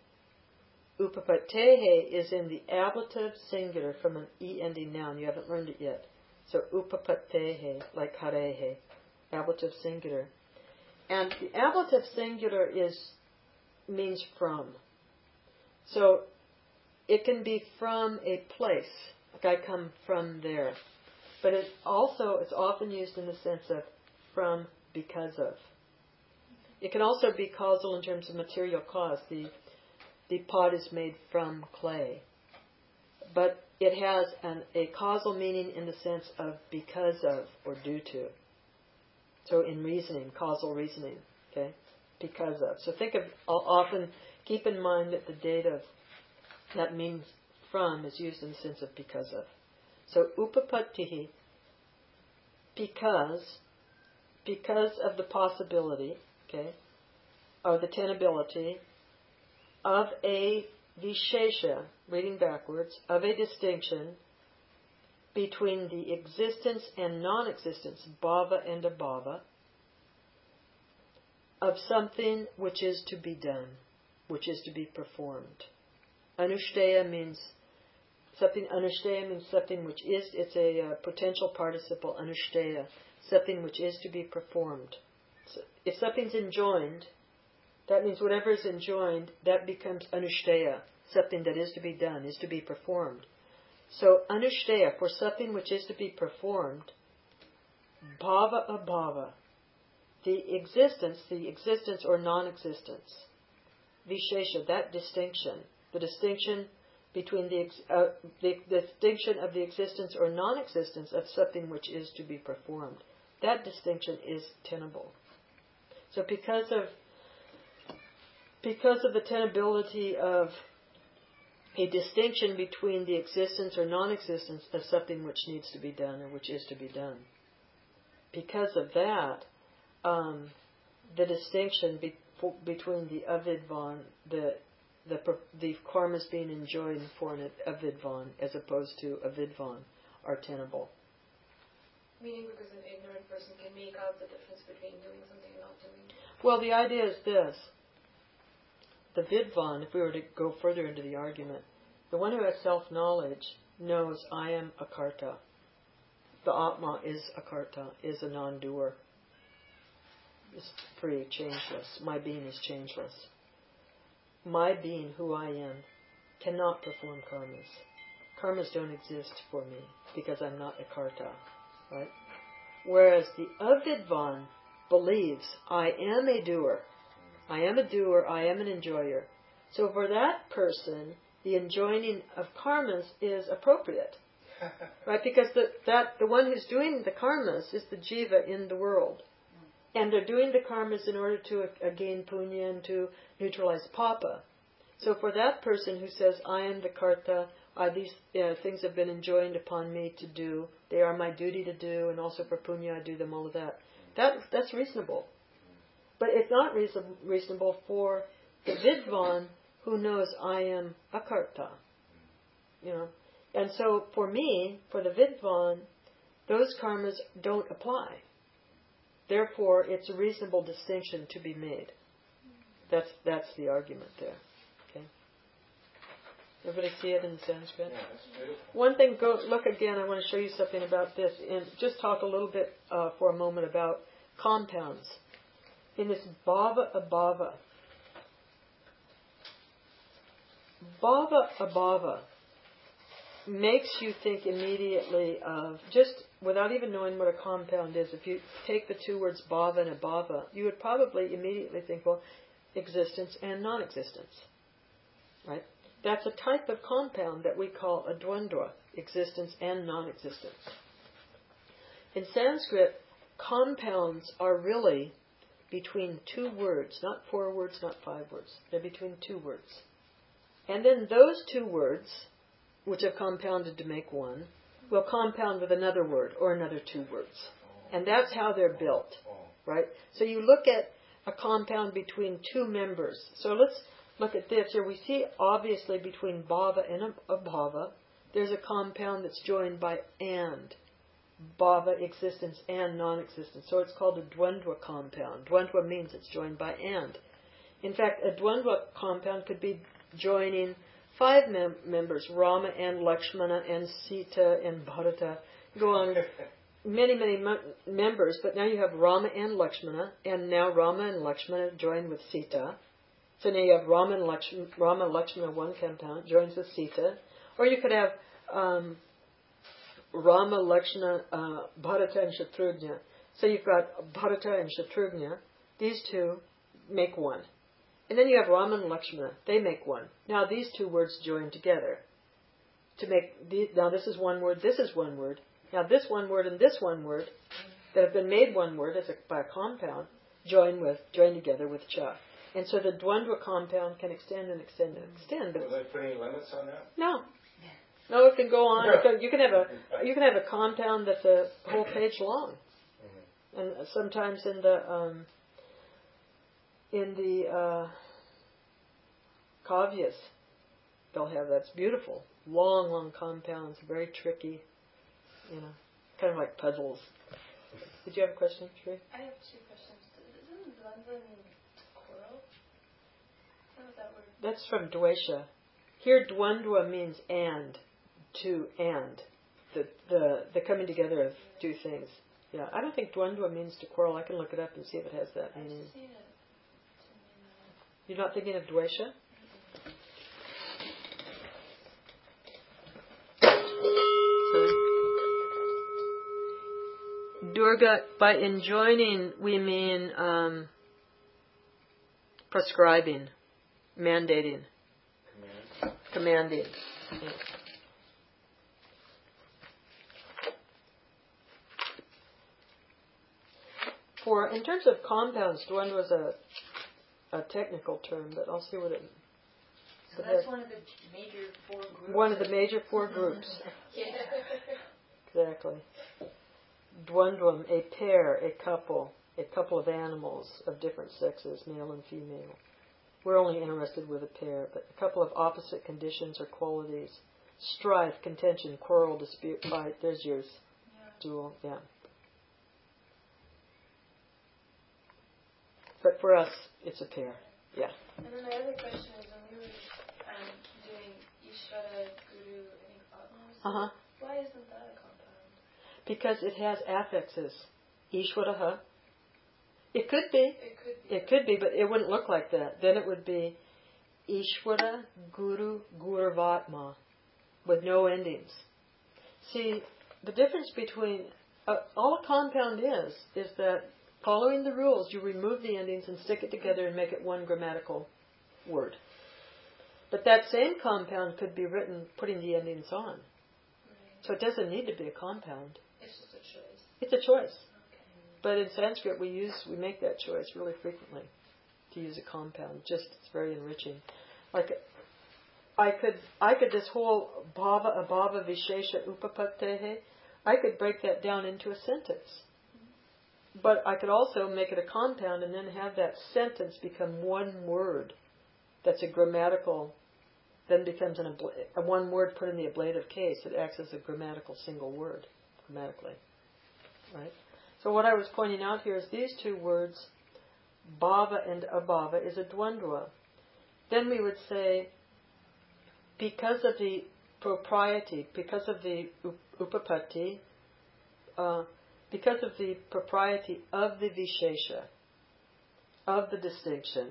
Upapatehe is in the ablative singular from an e ending noun. You haven't learned it yet. So upapatehe, like harehe, ablative singular. And the ablative singular is means from. So it can be from a place, like I come from there. But it also is often used in the sense of from because of. It can also be causal in terms of material cause. The The pot is made from clay. But it has an, a causal meaning in the sense of because of or due to. So in reasoning, causal reasoning, okay? Because of. So think of, often keep in mind that the dative that means from is used in the sense of because of. So upapattihi, because, because of the possibility, okay, or the tenability, of a vishesha, reading backwards, of a distinction between the existence and non-existence, bhava and abhava, of something which is to be done, which is to be performed. Anushdeya means something, anushdeya means something which is, it's a uh, potential participle, anushdeya, something which is to be performed. So if something's enjoined, that means whatever is enjoined, that becomes anushdeya, something that is to be done, is to be performed. So anushdeya, for something which is to be performed, bhava abhava, the existence, the existence or non-existence, vishesha, that distinction, the distinction between the, uh, the, the distinction of the existence or non-existence of something which is to be performed, that distinction is tenable. So because of Because of the tenability of a distinction between the existence or non-existence of something which needs to be done or which is to be done. Because of that, um, the distinction be, for, between the avidvan, the the the karmas being enjoyed in for an avidvan as opposed to avidvan, are tenable. Meaning because an ignorant person can make out the difference between doing something and not doing. Well, the idea is this. The vidvan, if we were to go further into the argument, the one who has self-knowledge knows I am a karta. The Atma is a karta, is a non-doer. Is free, changeless. My being is changeless. My being, who I am, cannot perform karmas. Karmas don't exist for me because I'm not a karta. Right? Whereas the avidvan believes I am a doer. I am a doer, I am an enjoyer. So for that person, the enjoining of karmas is appropriate. Right? Because the, that, the one who's doing the karmas is the jiva in the world. And they're doing the karmas in order to uh, gain punya and to neutralize papa. So for that person who says, I am the karta, uh, these uh, things have been enjoined upon me to do, they are my duty to do, and also for punya I do them, all of that. That that's reasonable. But it's not reason, reasonable for the vidvan who knows I am a karta. You know? And so for me, for the vidvan, those karmas don't apply. Therefore, it's a reasonable distinction to be made. That's that's the argument there. Okay. Everybody see it in the Sanskrit? Yeah, that's beautiful. One thing, go look again. I want to show you something about this, and just talk a little bit uh, for a moment about compounds. In this bhava abhava, bhava abhava makes you think immediately of, just without even knowing what a compound is, if you take the two words bhava and abhava, you would probably immediately think, well, existence and non-existence. Right? That's a type of compound that we call a dvandva, existence and non-existence. In Sanskrit, compounds are really between two words, not four words, not five words. They're between two words. And then those two words, which have compounded to make one, will compound with another word or another two words. And that's how they're built. Right? So you look at a compound between two members. So let's look at this. Here we see obviously between bhava and abhava, there's a compound that's joined by and. Bhava, existence, and non-existence. So it's called a dvandva compound. Dvandva means it's joined by and. In fact, a dvandva compound could be joining five mem- members, Rama and Lakshmana and Sita and Bharata. Go on, many, many m- members, but now you have Rama and Lakshmana, and now Rama and Lakshmana join with Sita. So now you have Rama and Lakshmana, Rama, Lakshmana, one compound, joins with Sita. Or you could have um, Rama, Lakshmana, uh, Bharata, and Shatrughna. So you've got Bharata and Shatrughna. These two make one. And then you have Rama and Lakshmana. They make one. Now these two words join together to make. The, now this is one word. This is one word. Now this one word and this one word that have been made one word as a, by a compound join with join together with cha. And so the dvandva compound can extend and extend and extend. Will they put any limits on that? No. No, it can go on. It can, you can have a you can have a compound that's a whole page long, mm-hmm. and sometimes in the um, in the uh, kavyas they'll have that's beautiful, long, long compounds, very tricky, you know, kind of like puzzles. Did you have a question, Shri? I have two questions. Doesn't dvandva mean quarrel? What is that word? That's from dvesha. Here, dvandva means and. To and the the the coming together of two things. Yeah, I don't think dvandva means to quarrel. I can look it up and see if it has that meaning. I've seen it. You're not thinking of dvesha? Sorry. Durga, by enjoining we mean um, prescribing, mandating, Command. commanding. Yeah. For, in terms of compounds, dvandva is a, a technical term, but I'll see what it So that's one of the major four groups. One of the major four groups. Yeah. Exactly. Dwandwam, a pair, a couple, a couple of animals of different sexes, male and female. We're only interested with a pair, but a couple of opposite conditions or qualities. Strife, contention, quarrel, dispute, fight. There's yours. Dual, yeah. But for us, it's a pair. Yeah. And then my other question is, when we were um, doing Ishvara, Guru, and Atma, Uh-huh. why isn't that a compound? Because it has affixes. Ishwaraha. It could be. It could be. It could be, but it wouldn't look like that. Then it would be Ishvara, Guru, Gurvatma, with no endings. See, the difference between uh, all a compound is is that following the rules, you remove the endings and stick it together and make it one grammatical word. But that same compound could be written putting the endings on. Right. So it doesn't need to be a compound. It's just a choice. It's a choice. Okay. But in Sanskrit, we use we make that choice really frequently to use a compound. Just it's very enriching. Like I could I could this whole bhava abhava vishesha upapattehe, I could break that down into a sentence. But I could also make it a compound and then have that sentence become one word. That's a grammatical. Then becomes an abla- a one word put in the ablative case. It acts as a grammatical single word grammatically, right? So what I was pointing out here is these two words, bhava and abhava, is a dvandva. Then we would say, because of the propriety, because of the up- upapatti, uh, because of the propriety of the vishesha, of the distinction,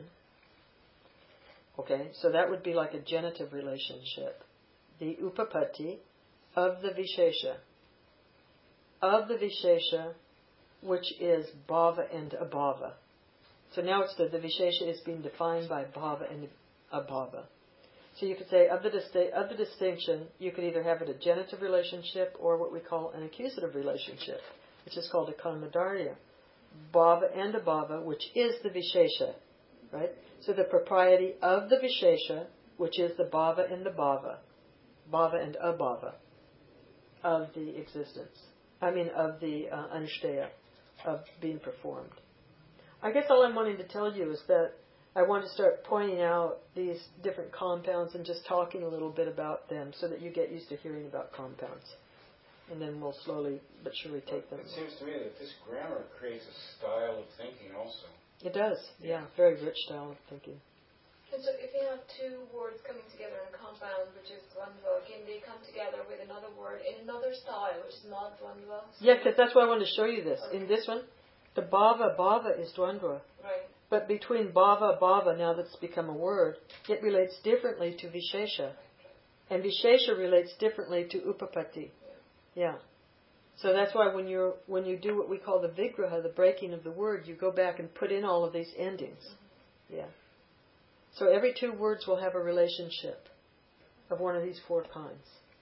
okay, so that would be like a genitive relationship. The upapatti of the vishesha, of the vishesha, which is bhava and abhava. So now it's the, the vishesha is being defined by bhava and abhava. So you could say of the, disti- of the distinction, you could either have it a genitive relationship or what we call an accusative relationship, which is called a karmadarya. Bhava and abhava, which is the vishesha, right? So the propriety of the vishesha, which is the bhava and the bhava, bhava and abhava, of the existence. I mean, of the uh, anushtheya, of being performed. I guess all I'm wanting to tell you is that I want to start pointing out these different compounds and just talking a little bit about them so that you get used to hearing about compounds. And then we'll slowly but surely take them. It seems to me that this grammar creates a style of thinking also. It does, yeah. Very rich style of thinking. And so if you have two words coming together in a compound, which is dvandva, can they come together with another word in another style, which is not dvandva? So Yeah, because that's why I wanted to show you this. Okay. In this one, the bhava, bhava is dvandva. Right. But between bhava, bhava, now that's become a word, it relates differently to vishesha. And vishesha relates differently to upapatti. Yeah. So that's why when you when you do what we call the vigraha, the breaking of the word, you go back and put in all of these endings. Mm-hmm. Yeah. So every two words will have a relationship of one of these four kinds.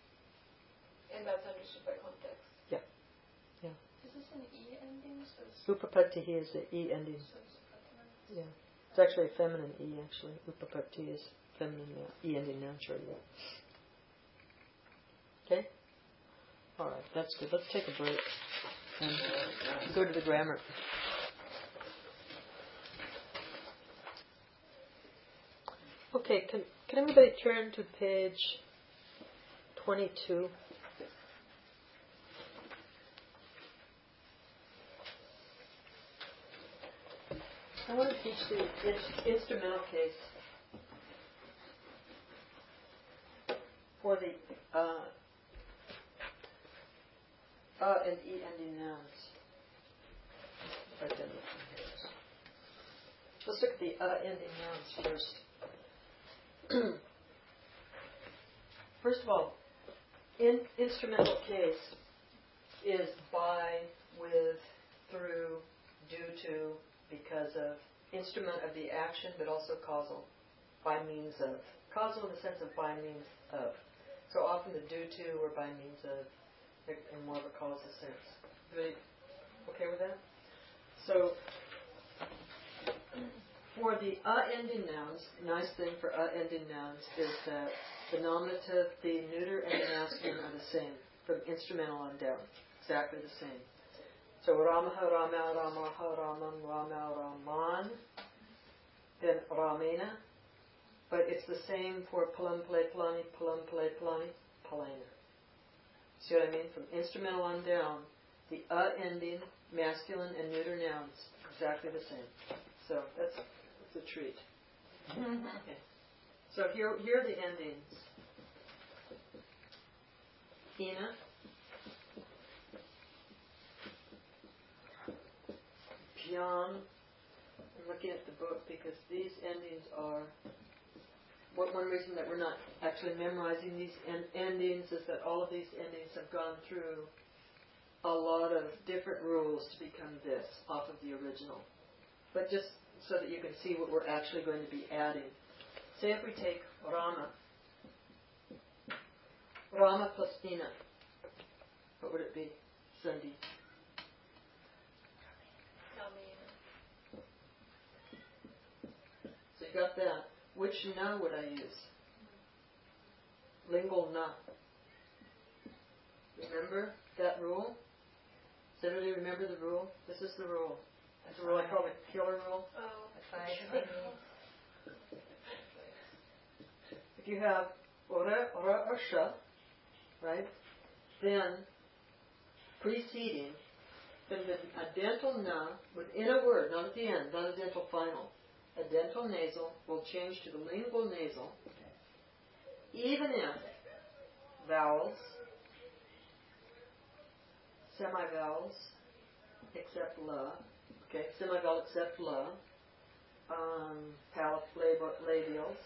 And that's understood by context. Yeah. Yeah. Is this an E ending? So it's, Upapatti is the E ending. so it's a Yeah. It's actually a feminine E, actually. Upapatti is feminine now. E ending naturally. Yeah. Okay? All right, that's good. Let's take a break and go to the grammar. Okay, can, can everybody turn to page twenty-two? I want to teach the in- instrumental case for the uh, Uh and E ending nouns. Right then. Let's look at the uh ending nouns first. First of all, in instrumental case is by, with, through, due to, because of, instrument of the action, but also causal, by means of. Causal in the sense of by means of. So often the due to or by means of, in more of a causal sense. Everybody okay with that? So, for the uh ending nouns, nice thing for uh ending nouns is that the nominative, the neuter, and the masculine are the same from instrumental on down. Exactly the same. So Ramaha, Ramal, Ramaha, Ramam, Ramal, Raman, then Ramena. But it's the same for Palam, Pale, Palani, Palam, Pale, Palani, Palena. See what I mean? From instrumental on down, the uh ending, masculine and neuter nouns, exactly the same. So that's, that's a treat. Okay. So here, here are the endings. Ina, Pyam. I'm looking at the book because these endings are. What one reason that we're not actually memorizing these en- endings is that all of these endings have gone through a lot of different rules to become this off of the original. But just so that you can see what we're actually going to be adding. Say if we take Rama. Rama plus Ina. What would it be? Sandhi. So you got that. Which na would I use? Lingual na. Remember that rule? Does everybody remember the rule? This is the rule. That's the rule I call the killer rule. Oh. If you have ora, ora, or sha, right, then preceding, then the, a dental na within a word, not at the end, not a dental final. A dental nasal will change to the lingual nasal, even if vowels, semivowels, except la, okay, semivowel except la, um, palate labials,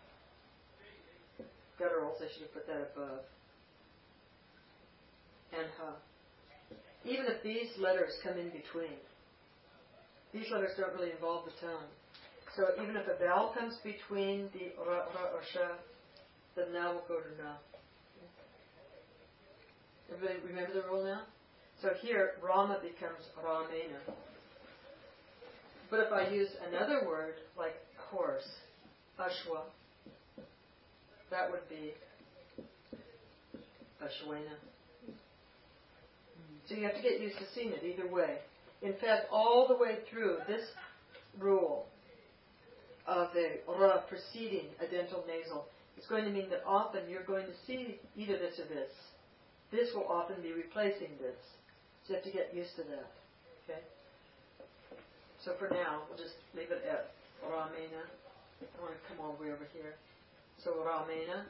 gutturals, I should have put that above, and ha. Even if these letters come in between, these letters don't really involve the tongue. So even if a vowel comes between the ra, ra, or sha, the na will go to na. Everybody remember the rule now? So here, Rama becomes Ramena. But if I use another word, like horse, Ashwa, that would be Ashwena. So you have to get used to seeing it either way. In fact, all the way through this rule of a ra preceding a dental nasal, it's going to mean that often you're going to see either this or this. This will often be replacing this. So you have to get used to that. Okay? So for now, we'll just leave it at Ramena. I want to come all the way over here. So Ramena.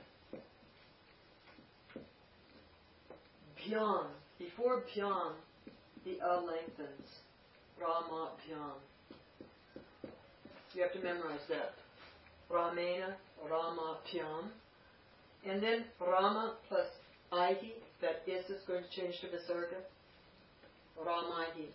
Bhyam. Before Bhyam, the A lengthens. Rama Bhyam. You have to memorize that. Ramena, Rama Bhyam. And then Rama plus Ihi, that is is going to change to Visarga. Ramahi.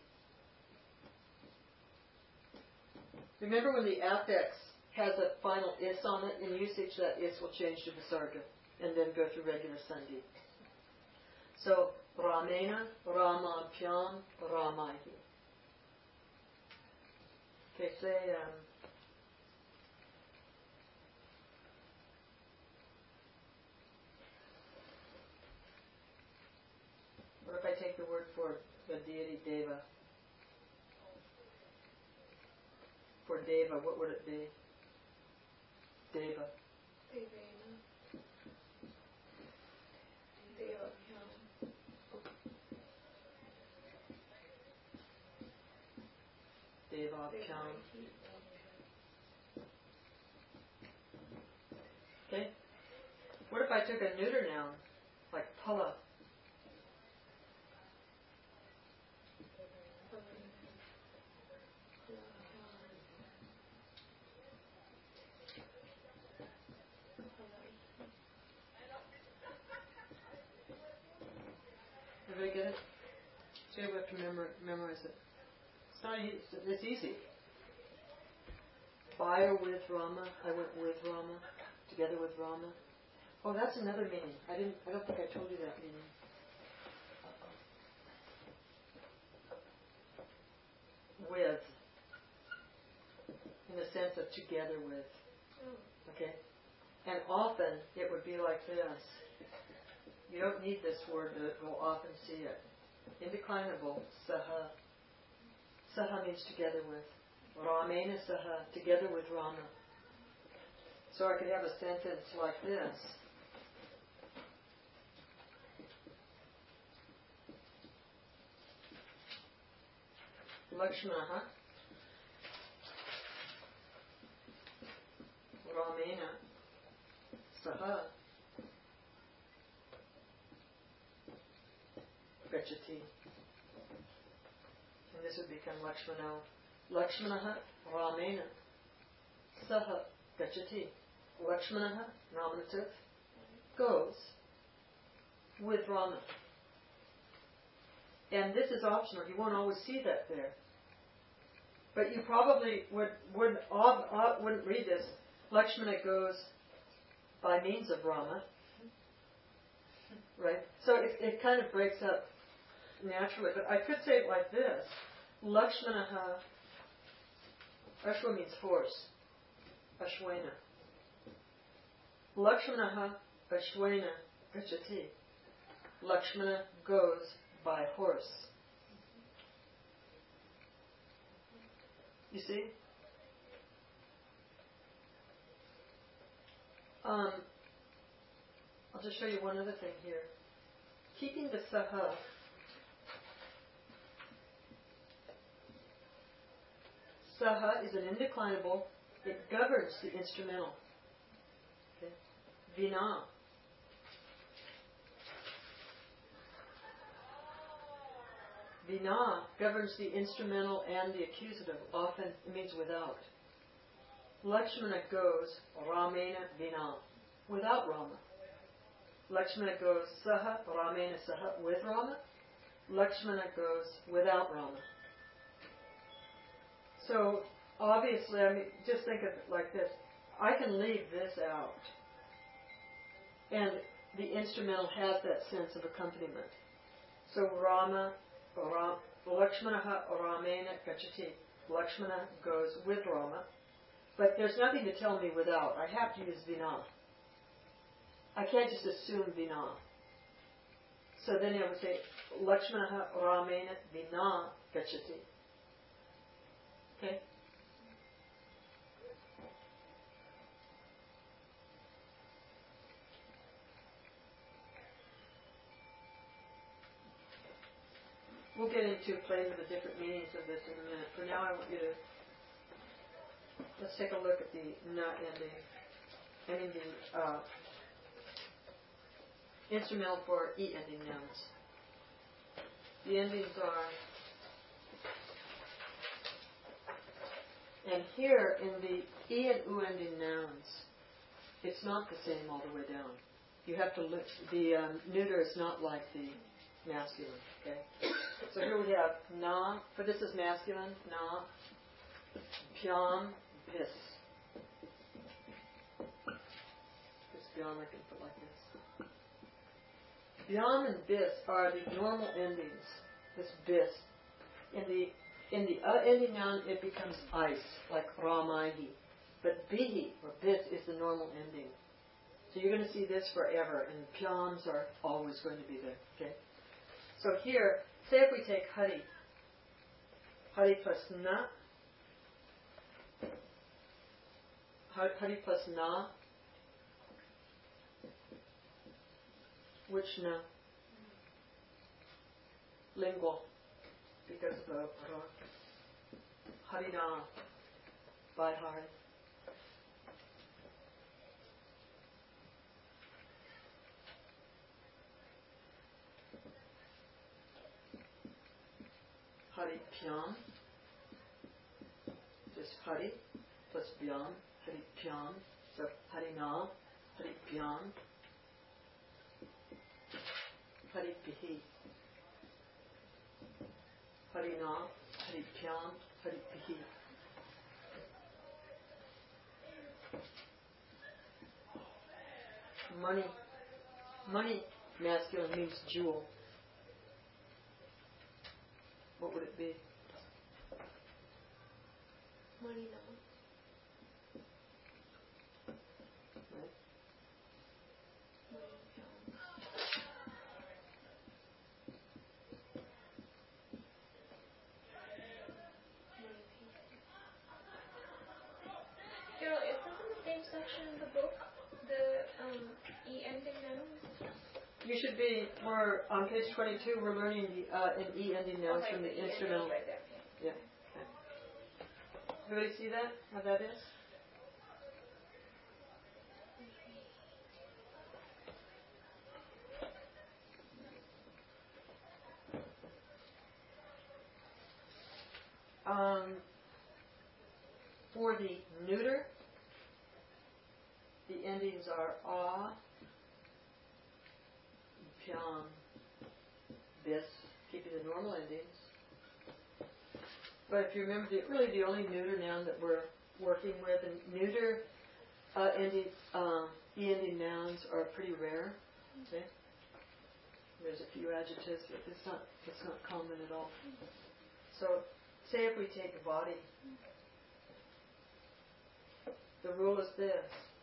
Remember when the affix has a final is on it, in usage that is will change to Visarga and then go through regular Sandhi. So, Ramena, Rama Bhyam, Ramahi. Okay, say, um, what if I take the word for the deity Deva? For Deva, what would it be? Deva. Deva Bhyam. Okay? What if I took a neuter noun, like Pala? Everybody get it? So we have to memor- memorize it. It's not easy. It's easy. By or with Rama. I went with Rama. Together with Rama. Oh, that's another meaning. I didn't. I don't think I told you that meaning. With, in the sense of but together with. Oh. Okay? And often it would be like this. You don't need this word, but we'll often see it. Indeclinable, saha. Saha means together with. Ramena saha, together with Rama. So I could have a sentence like this. Lakshmana Ramena Saha Gachati. And this would become Lakshmana. Lakshmana Ramena Saha Gachati. Lakshmana, nominative, goes with Rama. And this is optional. You won't always see that there. But you probably would, would, ob, ob, wouldn't read this. Lakshmana goes by means of Rama. Right? So it, it kind of breaks up naturally. But I could say it like this. Lakshmanaha, Ashwa means horse. Ashwena. Lakshmanaha Ashwena Gachati. Lakshmana goes by horse. You see? Um, I'll just show you one other thing here. Keeping the saha. Saha is an indeclinable. It governs the instrumental. Okay? Vina. Vina governs the instrumental and the accusative. Often it means without. Lakshmana goes Ramena Vina. Without Rama. Lakshmana goes Saha Ramena Saha with Rama. Lakshmana goes without Rama. So obviously, I mean, just think of it like this. I can leave this out. And the instrumental has that sense of accompaniment. So Rama, Ram, Lakshmanaha Ramena Gachati. Lakshmana goes with Rama. But there's nothing to tell me without. I have to use Vina. I can't just assume Vina. So then I would say Lakshmanaha Ramena Vina Gachati. Okay? We'll get into playing with the different meanings of this in a minute. For now, I want you to let's take a look at the na ending. I mean the uh, instrumental for e ending nouns. The endings are, and here in the e and u ending nouns, it's not the same all the way down. You have to look. The um, neuter is not like the masculine. Okay. So here we have na. For this is masculine. Na. Pyam. Bis. This pyam I can put like this. Pyam and bis are the normal endings. This bis. In the in the uh ending noun, it becomes ice, like ramahi. But bihi or bis is the normal ending. So you're going to see this forever, and pyams are always going to be there. Okay. So here, say if we take hari. Hari plus na. Hari plus na. Which na? Lingual. Because of the ra. Hari na. By hari. Hari pyam. Just hari plus pyam. Hari pyam. So hari na. Hari pyam. Hari pihi. Hari na. Hari pyam. Hari pihi. Money. Money, masculine, means jewel. What would it be? Money should be, we're on page twenty-two, we're learning the uh, an E ending nouns Okay, from the the E ending instrumental. right there. Yeah. Okay. Everybody see that? How that is? Um, for the neuter, the endings are ah, pyam, bis, keeping the normal endings. But if you remember, the, really the only neuter noun that we're working with, and neuter uh, ending, um, e ending nouns are pretty rare. Okay, there's a few adjectives, but it's not it's not common at all. So, say if we take body, the rule is this: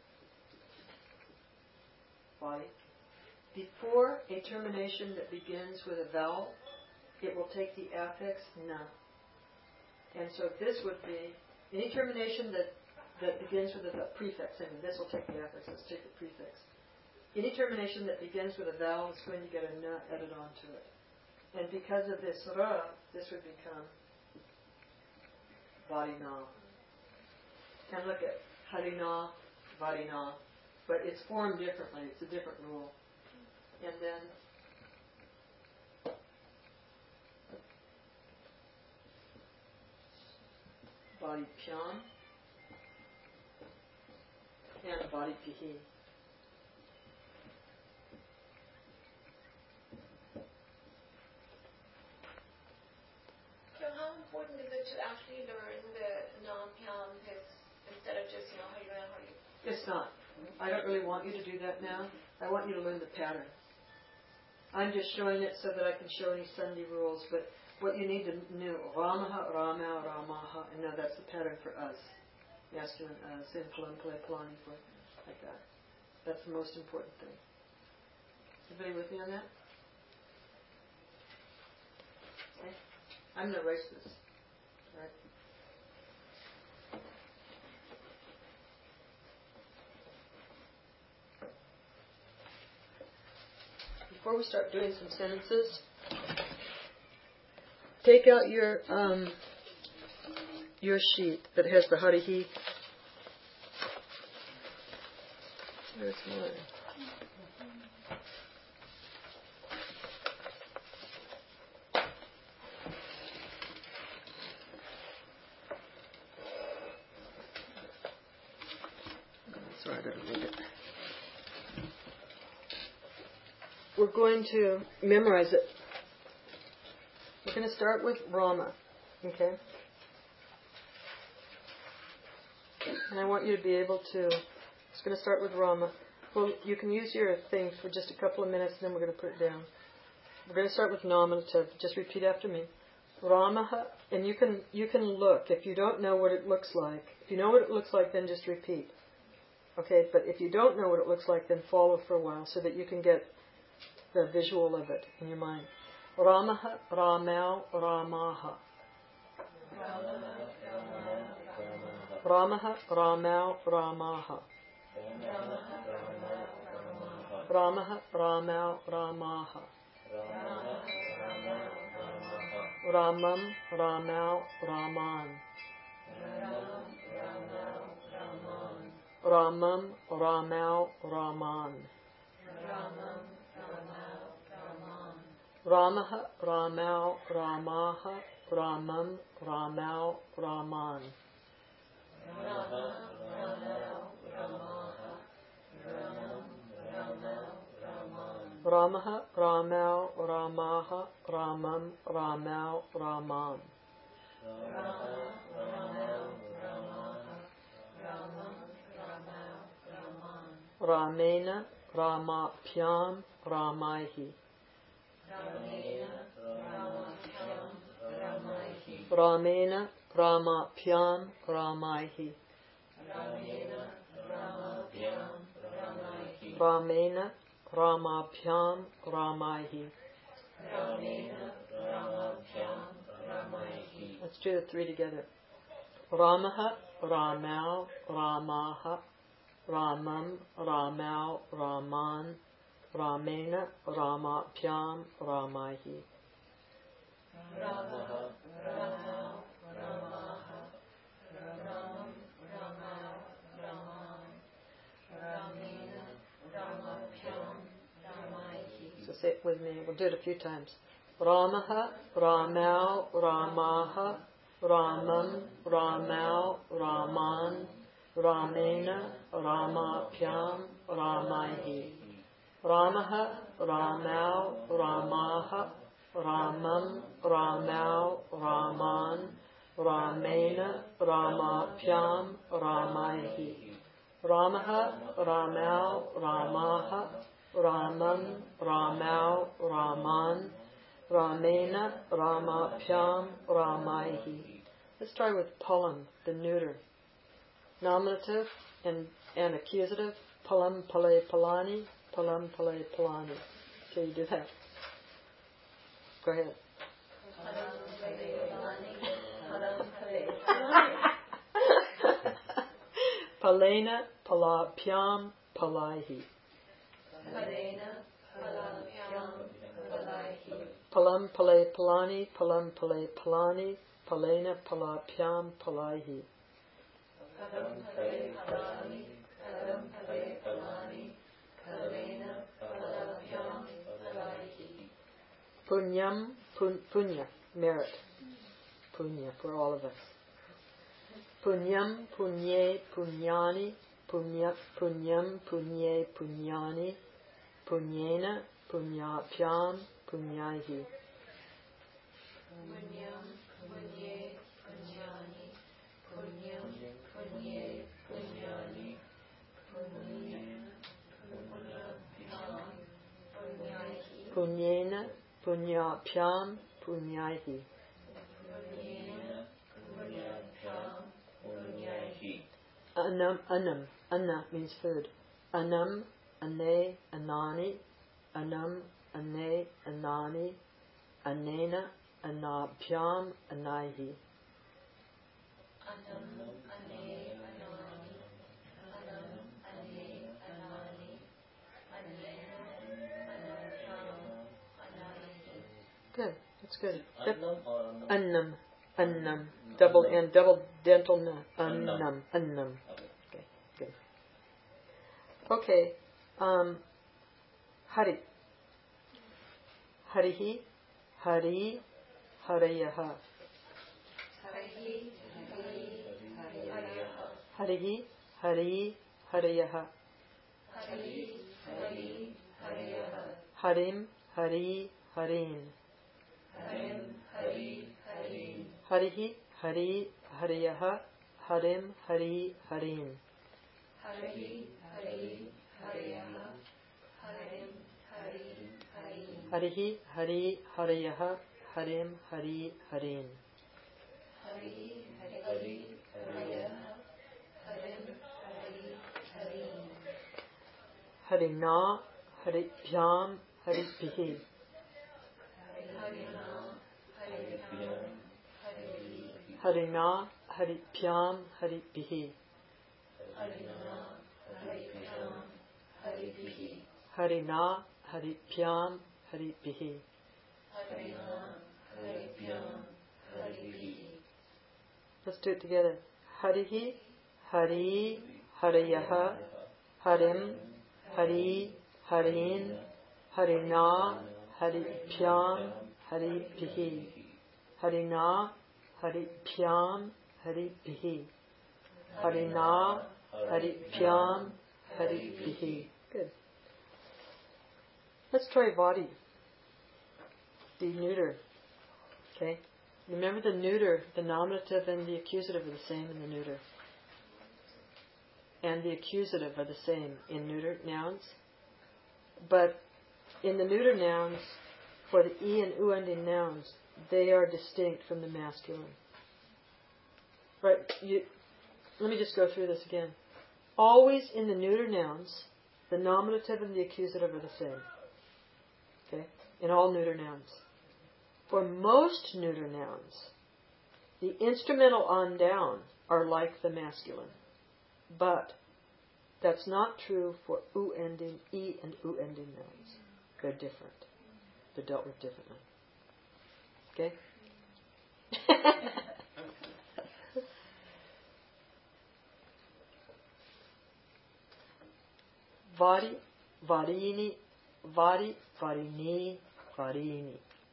body. Before a termination that begins with a vowel, it will take the affix na. And so this would be any termination that, that begins with a prefix. And this will take the affix. Let's take the prefix. Any termination that begins with a vowel is going to get a na added onto it. And because of this ra, this would become varina. And look at harina, varina. But it's formed differently. It's a different rule. And then body pyam and body pihi. So how important is it to actually learn the non-pyam pis instead of just, you know, how you learn how you... It's not. I don't really want you to do that now. I want you to learn the pattern. I'm just showing it so that I can show any Sunday rules, but what you need to know, Ramaha, Rama, Ramaha, and now that's the pattern for us. Masculine us, in Palam, Plani, like that. That's the most important thing. Everybody with me on that? Okay. I'm going to erase this. All right. Before we start doing some sentences, take out your um, your sheet that has the harihi. There's mine. Sorry, I didn't read it. We're going to memorize it. We're going to start with Rama, okay? And I want you to be able to, it's going to start with Rama. Well, you can use your thing for just a couple of minutes, and then we're going to put it down. We're going to start with nominative. Just repeat after me. Ramaha, and you can you can look. If you don't know what it looks like, if you know what it looks like, then just repeat. Okay, but if you don't know what it looks like, then follow for a while so that you can get the visual of it in your mind. Ramaha, Ramau, Ramaha. Ramaha, Ramau, Ramaha. Ramaha, Ramau, Ramaha. Ramam, Ramau, Raman. Ramam, Ramau, Raman. Ramaha, Ramau, Ramaha, Ramam, Ramau, Raman. Ramaha, Ramau, Ramaha, Ramam, Ramau, Raman. Ramena, Ramapyam, Ramaihi. Ramena, Ramapyam, Ramaihi. Ramena, Ramapyam, Ramaihi. Let's do the three together. Ramaha, Ramau, Ramaha, Ramam, Ramau, Raman, Ramena, Ramapyam, Ramaihi. Rama, Rama, Ramaha, Ramam, Rama, Ramam, Ramena, Ramapyam, Ramaihi. So say it with me. We'll do it a few times. Ramaha, Ramau, Ramaha, Ramam, Ramau, Raman, Ramena, Ramapyam, Ramaihi. Ramaha, Ramau, Ramaha, Ramam, Ramau, Raman, Ramena, Ramapyam, Ramaihi. Ramaha, Ramau, Ramaha, Ramam, Ramau, Raman, Ramena, Ramapyam, Ramaihi. Let's try with Palam, the neuter. Nominative and, and accusative. Palam, Pale, Palani. Palam, Pale, Palani. So you do that. Go ahead. Palena, Palapyam, Palaihi. Palena, Palapyam, Palaihi. Palam, Pale, Palani, Palam, Pale, Palani, Palena, Palapyam, Palaihi. Palam, Pale, Palani, Palam, Pale, Palani, Palena, Palapyam, Palaihi. Punyam, pun, punya, merit. Punya, for all of us. Punyam, punye, punyani, punya, punyam, punye, punyani, punyena, punyapyam, punyaihi. Punyam, punye, punyani, punyam, punye, punyani, punyena, punyapyam, punyaihi. Punyena, punyapyam, punyaihi. Punyena, punyapyam, punyaihi. Anam, anam, anna means food. Anam, ane, anani, anam, ane, anani, anena, anabhyam, anaihi. Anam, ane, anani, anam, ane, anani, anena, anabhyam, anaihi. Good, that's good. Annam or annam? Annam, annam, double N, double dental na, Annam. annam, annam. Okay. Okay, good. Okay, um, Hari. Harihi, Hari, Harayaha. Harihi, Hari, Hariyaha. Harihi, Hari, Harayaha. Hari, Hari, Hariyaha. Harim, Hari, Harin. Harim, Hari, Harin. Harihi, Hari, Harayaha. Harim, Hari, Harin. Hari, Hari, Hariyaha. Harim, Hari, Harin. Harihi, Hari, Harayaha. Harim, Hari, Harin. Hari, Hari, Hariyaha. Harim, Hari, Harin. Harina, Haripyam, Haripihi. Harina, Haripyam, Harihi. Harina, Haripyam, Haripihi. Harina, Haripyam, Harihi. Harina, Haripyam, Haripihi. Harina, Haripyam, Harihi. Let's do it together. Harihi, Hari, Harayaha, Harim, Hari, Harin, Harina, Haripyam, Haripihi. Harina, Haripyam, Haripihi. Harina, Haripyam, Haripihi. Good. Let's try Vadi. The neuter. Okay? Remember the neuter, the nominative and the accusative are the same in the neuter. And the accusative are the same in neuter nouns. But in the neuter nouns, for the E and U ending nouns, they are distinct from the masculine. Right? You, let me just go through this again. Always in the neuter nouns, the nominative and the accusative are the same. Okay? In all neuter nouns. For most neuter nouns, the instrumental on down are like the masculine. But That's not true for U ending, E and U ending nouns. They're different. They're dealt with differently. Okay? Vari, varini, vari, varini, varini.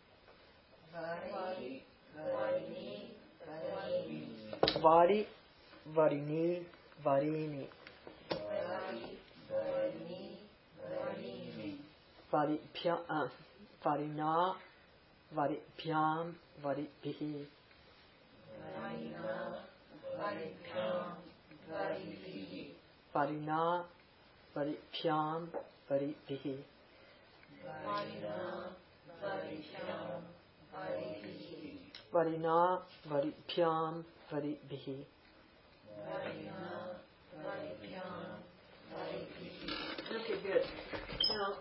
Vari, varini, varini. Vari, varini, varini. Vari, varini, varini. Vari, pya, uh, varina, vari, pyam, vari, pihi. Varina, varipyam, varipihi. Varina, vari, pyam, vari, pihi. Varina, varipyam, varipihi. Varina, vari, pyam, vari, pihi. Varina, varipyam, varipihi. Okay, good. Now,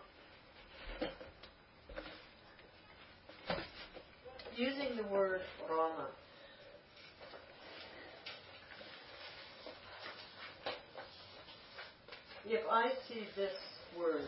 using the word Rama. If I see this word,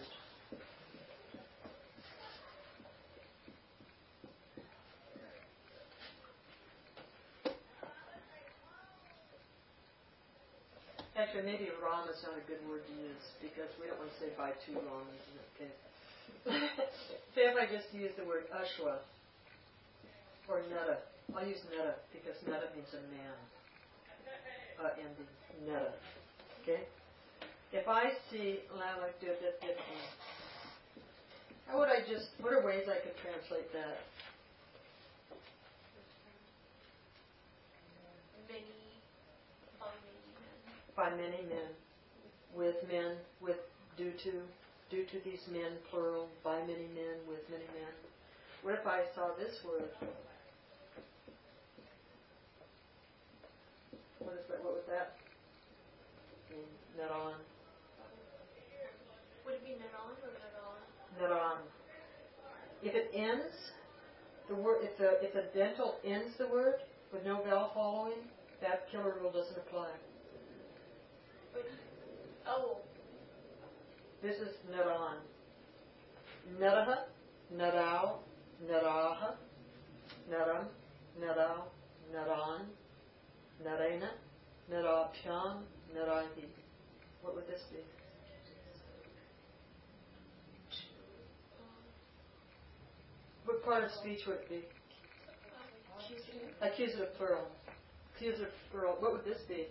actually maybe Rama is not a good word to use because we don't want to say by two Ramas in that case. Say if I just use the word Ashwa or Netta. I'll use Netta because Netta means a man. Uh, ending. Netta. Okay? If I see, how would I just, what are ways I could translate that? Many, by many men. By many men. With men, with, due to, due to these men, plural, by many men, with many men. What if I saw this word? What is that? What was that? Naran. Would it be Naran or Naran? Naran. If it ends, the word, if the if the dental ends the word with no vowel following, that killer rule doesn't apply. But, oh, This is Naran. Naraha, Narao, Naraha, Naram, Narao, Naran, Narena, Narapyam, Narahi. What would this be? What part of speech would it be? Accusative plural. Accusative plural. What would this be?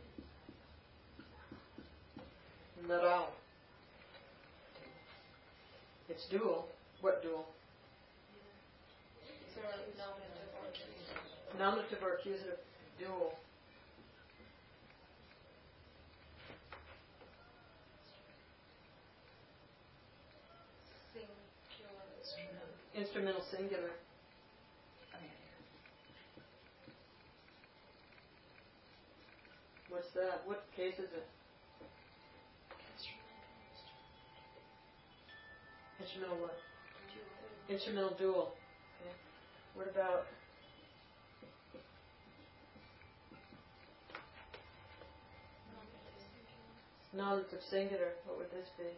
Narao. It's dual. What dual? so nominative or accusative. Nominative or accusative dual. Singular instrument. Instrumental singular. What's that? What case is it? Instrumental what? Instrumental dual. Okay. What about nominative singular? What would this be?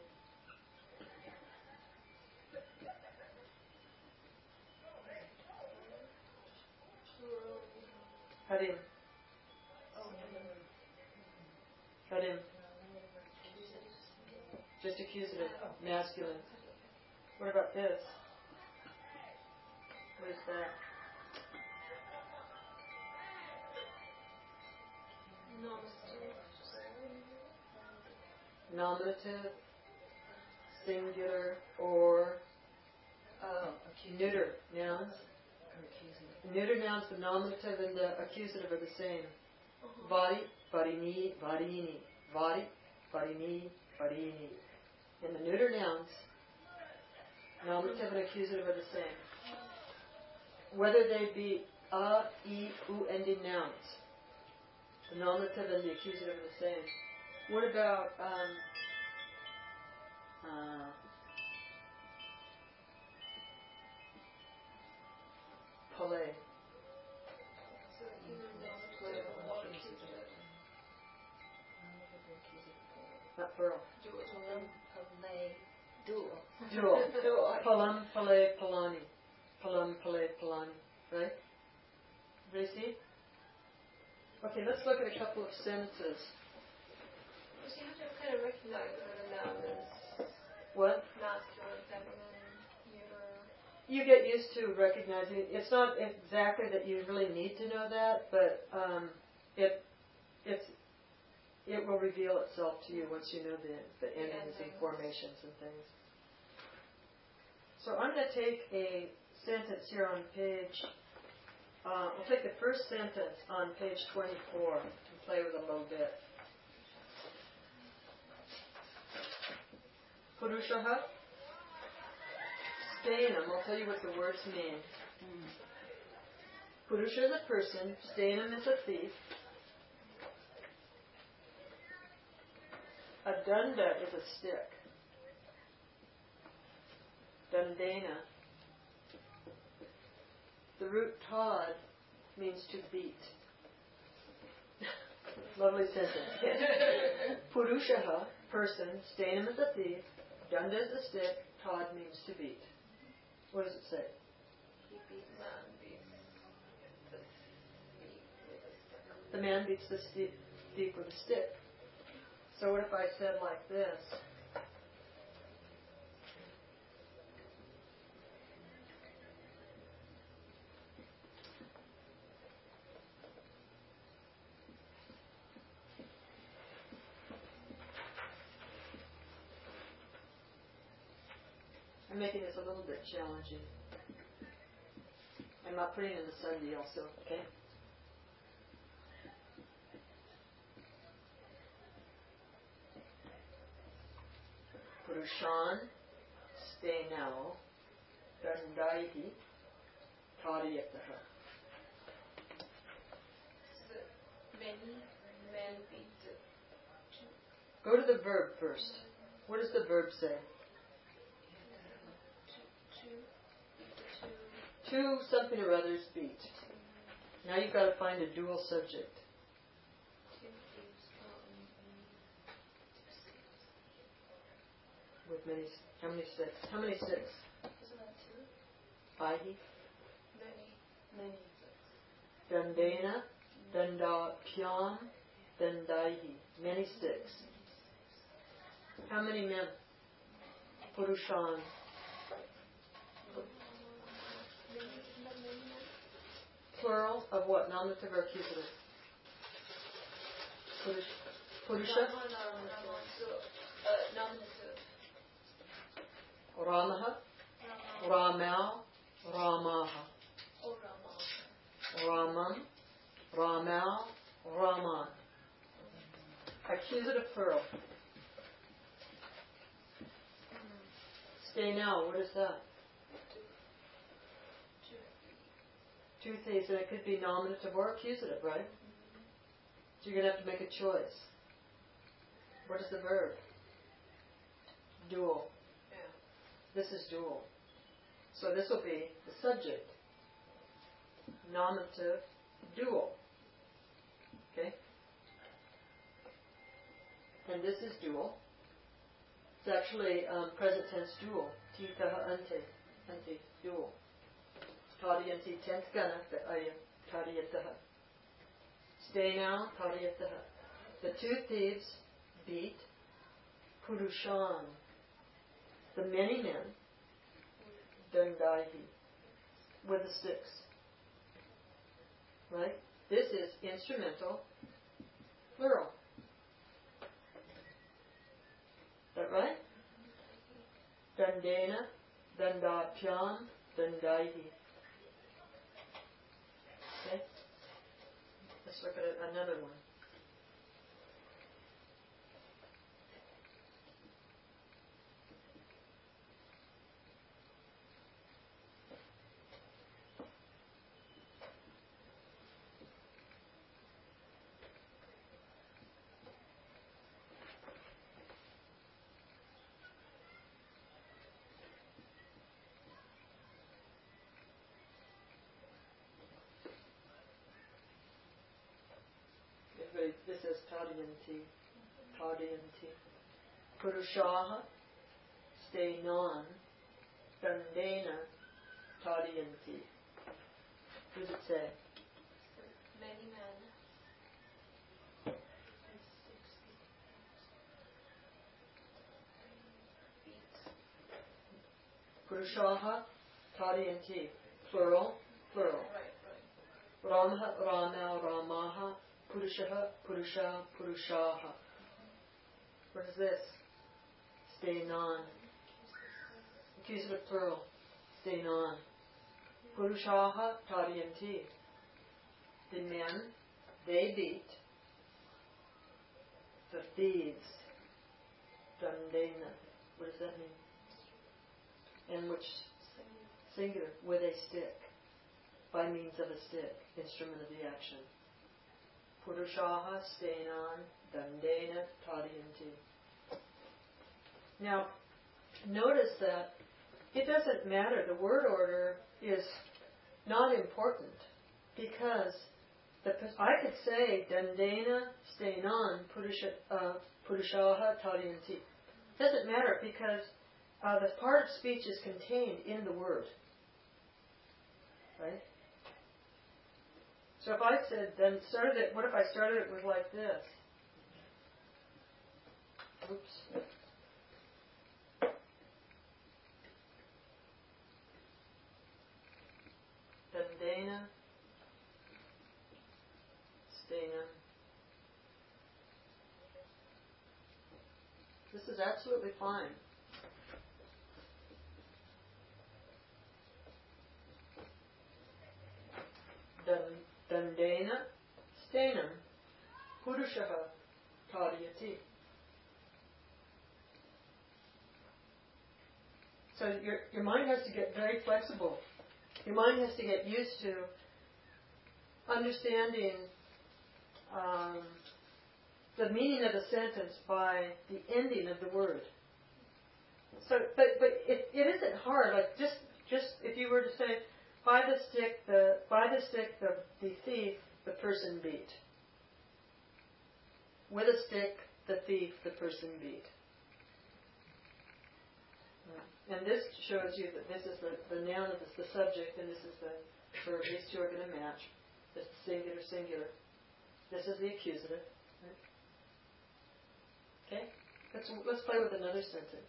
Harim. Harim. Just accusative. Masculine. What about this? What is that? Nominative, singular, or uh, neuter nouns. Neuter nouns, the nominative and the accusative are the same. Vari, varini, varini. Vari, varini, varini. And the neuter nouns, nominative and accusative are the same. Whether they be a, e, u ending nouns, the nominative and the accusative are the same. What about um, uh, Palais? So either nominative or accusative. not plural. Dual. Palay. Dual. Dual. Dual. Palam, pale, palani. Palam, pale, palani. Right? Everybody see? Okay, let's look at a couple of sentences. Because you have to kind of recognize whether a noun is What? masculine, feminine, neuter. You get used to recognizing. It's not exactly that you really need to know that, but um, it it's it will reveal itself to you once you know the the endings and formations and things. So I'm going to take a sentence here on page. Uh, I'll take the first sentence on page twenty-four and play with it a little bit. Purushaha. Stanam, I'll tell you what the words mean. Purusha is a person, Stanam is a thief. A dunda is a stick. Dandena. The root tod means to beat. Lovely sentence. Purushaha, person, Stanam is a thief, dunda is a stick, tod means to beat. What does it say? He beats man, beats the thief with a stick. The man beats the sti- thief with a stick. So what if I said like this? I'm making this a little bit challenging. I'm not putting in the Sunday also, okay? Purushan, stay now, dandaihi, kariyataha. So many men beat the two. Go to the verb first. What does the verb say? Two. Beat the two. Two something or others beat. Now you've got to find a dual subject. Two thieves come. With many, how many six? How many six? Isn't that two? Aihi, Many. Many. dandena, dandapyam, dandaihi. Many sticks. How many men? Purushan. Plural of what? Nominative or accusative? Purush- Purusha? Nominative. Uh, nominative. Ramaha, Ramau, Ramaha. Oh, Rama. Ramam, Ramau, Raman. Accusative plural. Stay now, what is that? Two things, and it could be nominative or accusative, right? So you're going to have to make a choice. What is the verb? Dual. Yeah. This is dual. So this will be the subject. Nominative, dual. Okay? And this is dual. It's actually um, present tense dual. Titaha ante. Ante. Dual. Tadiyanti tenth gana. Tadiyataha. Stay now. Tadiyataha. The two thieves beat Purushan. The many men. Dandaihi. With the sticks. Right? This is instrumental plural. Is that right? Dandena, Dandapyam, Dandaihi. Okay? Let's look at another one. This is Tadiyanti. Tadiyanti. Purushaha stay non. Dandena tadyanti. What does it say? Many men. Purushaha tadyanti. Plural, plural. Right, right. Ramaha, Rama, Ramaha. Purushaha, Purusha, Purushaha. What is this? Stay non. Accusative plural. Stay non. Purushaha tadyanti. The men, they beat the thieves. Dandena. What does that mean? And which singular? With a stick. By means of a stick. Instrument of the action. Purushaha stenan dandena tadyanti. Now, notice that it doesn't matter. The word order is not important because the, I could say dandena stenan purusha, uh, purushaha tadyanti. Doesn't matter because uh, the part of speech is contained in the word. Right? So if I said, then started it, what if I started it with like this? Oops. Dandena, Stena. This is absolutely fine. Dandena, Stenam, Purushaha, Tadiyati. So your your mind has to get very flexible. Your mind has to get used to understanding um, the meaning of a sentence by the ending of the word. So, but but it, it isn't hard. Like just just if you were to say, by the stick the by the stick the the thief the person beat. With a stick the thief the person beat. And this shows you that this is the, the noun and this is the subject, and this is the verb. These two are going to match. This is singular, singular. This is the accusative. Right? Okay? Let's let's play with another sentence.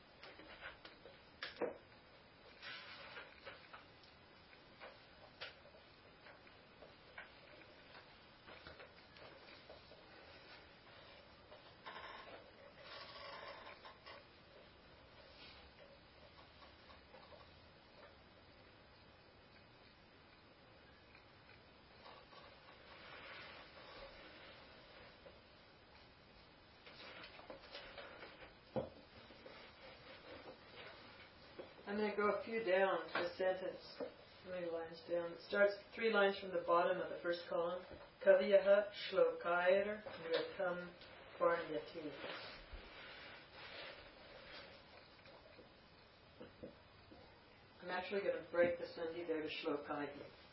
I'm going to go a few down to the sentence. How many lines down? It starts three lines from the bottom of the first column. Kaviyaha shlokair nritam varnyati. I'm actually going to break the sandhi there to shlokai.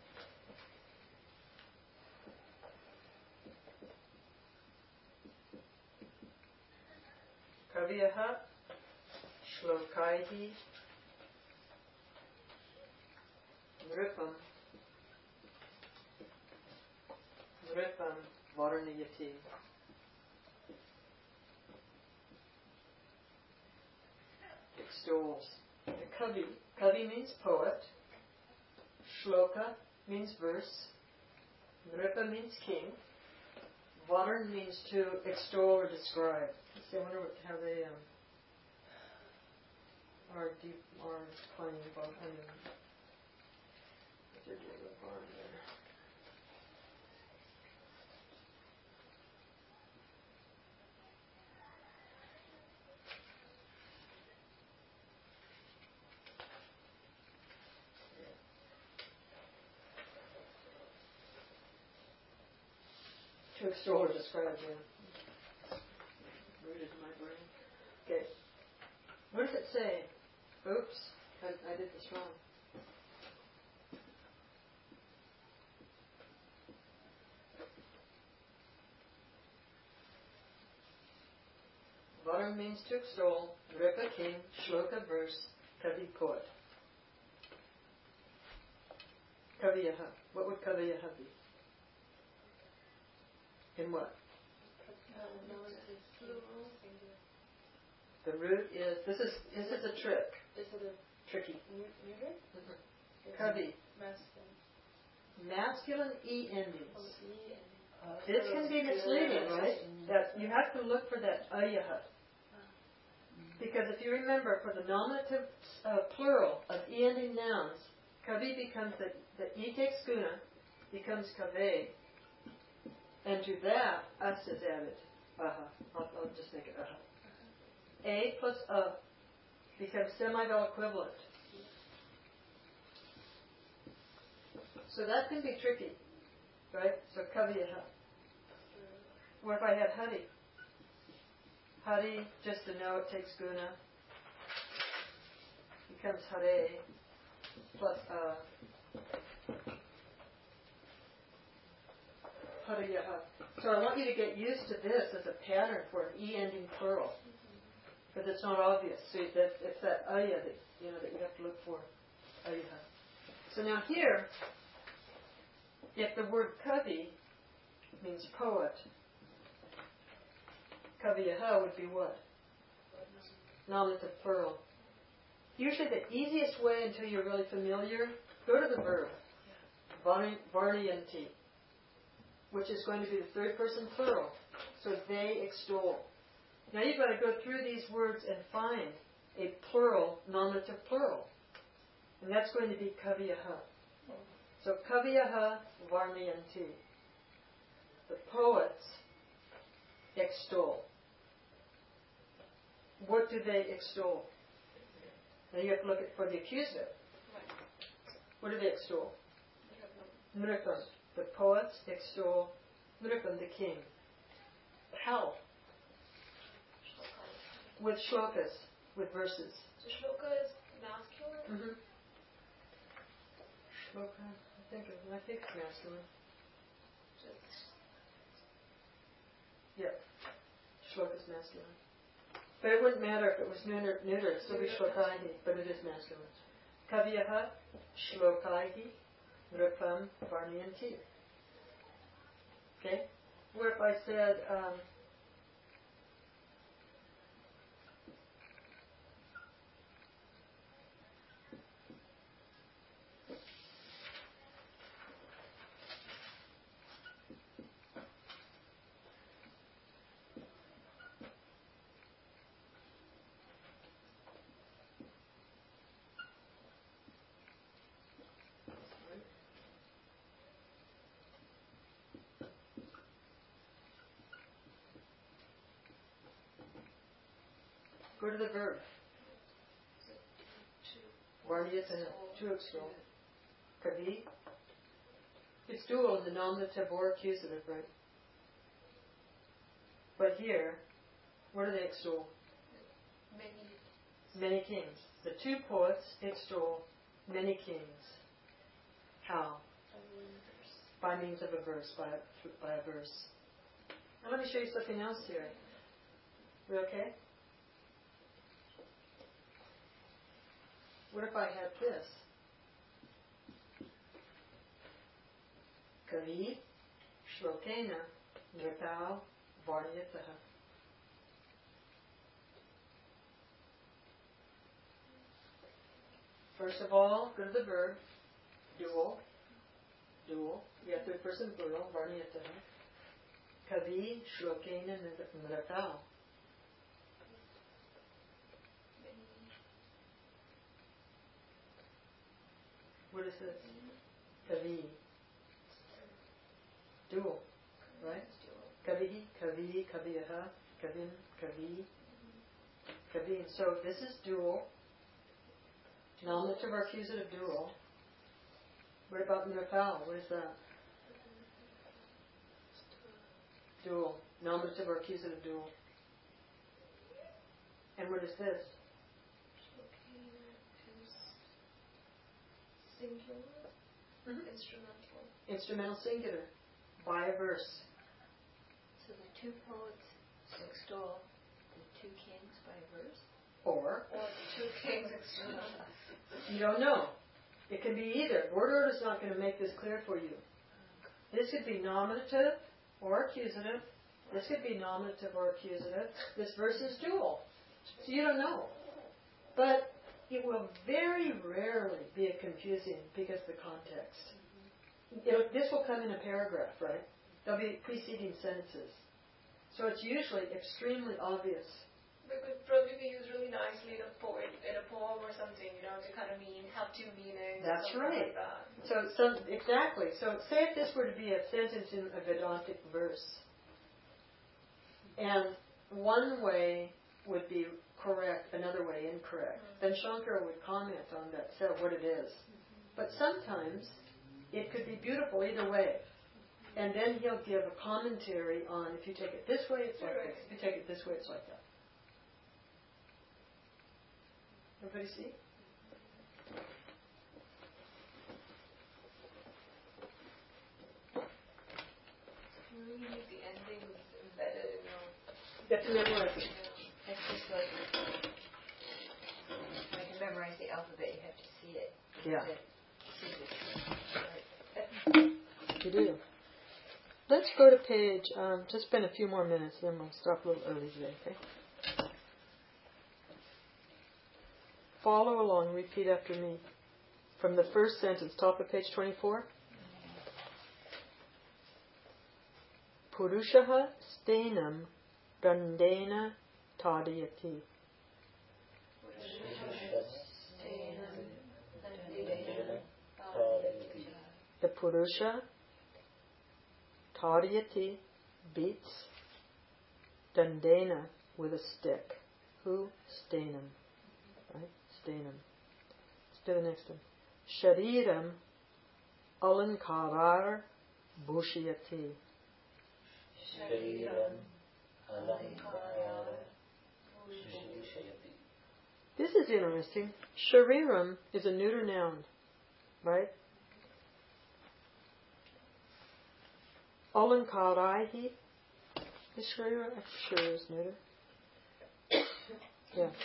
Kaviyaha shlokaihi Nripam Nripam Varnayati. Extols. The Kavi. Kavi means poet. Shloka means verse. Nripa means king. Varn means to extol or describe. Let's see, I wonder what, how they um, are deep are defining about. I mean, they're doing the barn there. To extol or describe, yeah. Rooted in my brain. Okay. What does it say? Oops, I, I did this wrong. Modern means to extol. Nripa king. Shloka verse. Kavi poet. Kaviyaha. What would Kaviyaha be? In what? The root is, this is this is a trick. Is it a Tricky. neuter? Mm-hmm. Kavi. Masculine. Masculine E endings. Oh, E and This can be misleading, right? That you have to look for that ayaha. Because if you remember, for the nominative uh, plural of E ending nouns, kavi becomes the, the E takes guna, becomes kave, and to that, us is added. Aha. I'll, I'll just make it aha. A plus a becomes semi-vowel equivalent. So that can be tricky, right? So kaviyaha. Or if I had hari. Hari, just to know it takes guna, becomes hare plus a. Hariyaha. So I want you to get used to this as a pattern for an E ending plural. Because it's not obvious. So that it's that aya that you know that you have to look for. Ayaha. So now here, if the word kavi means poet, kaviyaha would be what? Nominative plural. Usually the easiest way until you're really familiar, go to the verb. Varnayanti, which is going to be the third person plural. So they extol. Now you've got to go through these words and find a plural, nominative plural. And that's going to be kaviyaha. So kaviyaha varnayanti. The poets extol. What do they extol? Now you have to look at for the accusative. What do they extol? Nripam. The poets extol Nripam, the king. How? With shlokas, with verses. So shloka is masculine? Mm-hmm. Shloka, I think, it, I think it's masculine. Yeah. Shloka is masculine. But it wouldn't matter if it was neuter, neuter it'd still be shlokaihi, but it is masculine. Kaviyaha, shlokaihi, nripam, varnayanti. Okay? Where if I said, um, go to the verb. Varnayata, to extol. Kavi. It's dual in the nominative or accusative, right? But here, what do they extol? Many. Many kings. The two poets extol many kings. How? By means of a verse, by a, by a verse. Now let me show you something else here. We okay? What if I had this? Kavi, Shlokena, Nirtao, Varnayataha. First of all, go to the verb, dual, dual, yeah, third person plural, Varnayataha. Kavi, Shlokena, Nirtao. What is this? Kavi. Dual, right? Kavihi, kavi, kaviyaha, kavin, kavi, kavin. So this is dual. Nominative or accusative dual. What about nirpal? What is that? Dual. Nominative or accusative dual. And what is this? Singular. Mm-hmm. Instrumental. Instrumental singular. By a verse. So the two poets extol the two kings by a verse? Or, Or two kings extreme. you don't know. It can be either. Word order is not going to make this clear for you. This could be nominative or accusative. This could be nominative or accusative. This verse is dual. So you don't know. But it will very rarely be a confusing because of the context. It'll, this will come in a paragraph, right? There'll be preceding sentences. So it's usually extremely obvious. It could probably be used really nicely in a poem, in a poem or something, you know, to kind of mean, have two meanings. That's something right. Like that. So, so exactly. So say if this were to be a sentence in a Vedantic verse, and one way would be correct, another way incorrect, mm-hmm. then Shankara would comment on that, say what it is. Mm-hmm. But sometimes it could be beautiful either way. And then he'll give a commentary on if you take it this way, it's like this. If you take it this way, it's like that. Everybody see? You really need the endings embedded in your... You have to memorize it. That's just like when you memorize the alphabet, you have to see it. Yeah. See You do. Let's go to page, um, just spend a few more minutes, then we'll stop a little early today, okay? Follow along, repeat after me. From the first sentence, top of page twenty-four. Purushaha stenam dandena tadayati. The Purusha tadayati beats dandena with a stick. Who? Stenam. Right? Stenam. Let's do the next one. Shariram alankarar bhushiyati. Shariram alankarar bhushiyati. This is interesting. Shariram is a neuter noun, right? Alankaraihi. Is Sharira? I'm sure is neuter. Yeah.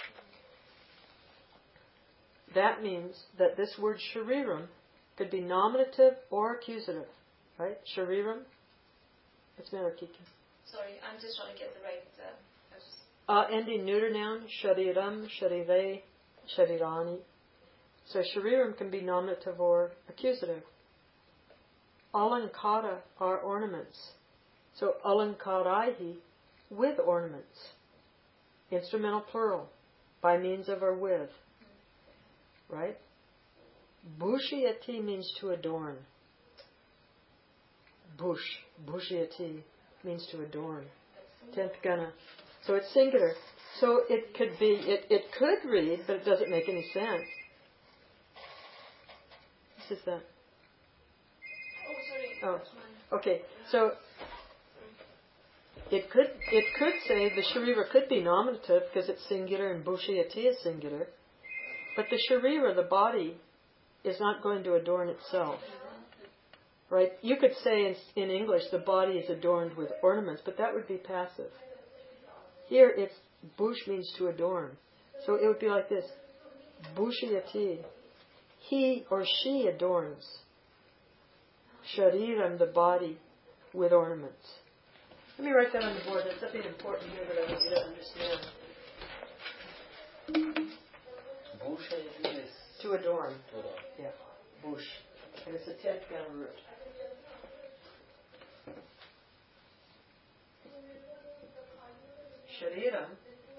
That means that this word shariram could be nominative or accusative, right? Shariram. What's the matter, Kiki? Sorry, I'm just trying to get the right... Uh, uh, ending neuter noun, shariram, sharire, sharirani. So shariram can be nominative or accusative. Alankara are ornaments. So alankaraihi, with ornaments. Instrumental plural, by means of or with. Right? Bhushiyati means to adorn. Bhush, bhushiyati means to adorn. Tenth gana. So it's singular. So it could be, it, it could read, but it doesn't make any sense. This is that. Oh, sorry. Oh, okay. So it could it could say the sharira could be nominative because it's singular and bhushiyati is singular, but the sharira, the body, is not going to adorn itself. Right? You could say in, in English the body is adorned with ornaments, but that would be passive. Here it's bhush means to adorn, so it would be like this: bhushiyati, he or she adorns. Shariram, the body, with ornaments. Let me write that on the board. There's something important here that I want you to understand. Bhushayati is To adorn. to adorn. Yeah. Bhush. And it's a tenth down root. Shariram.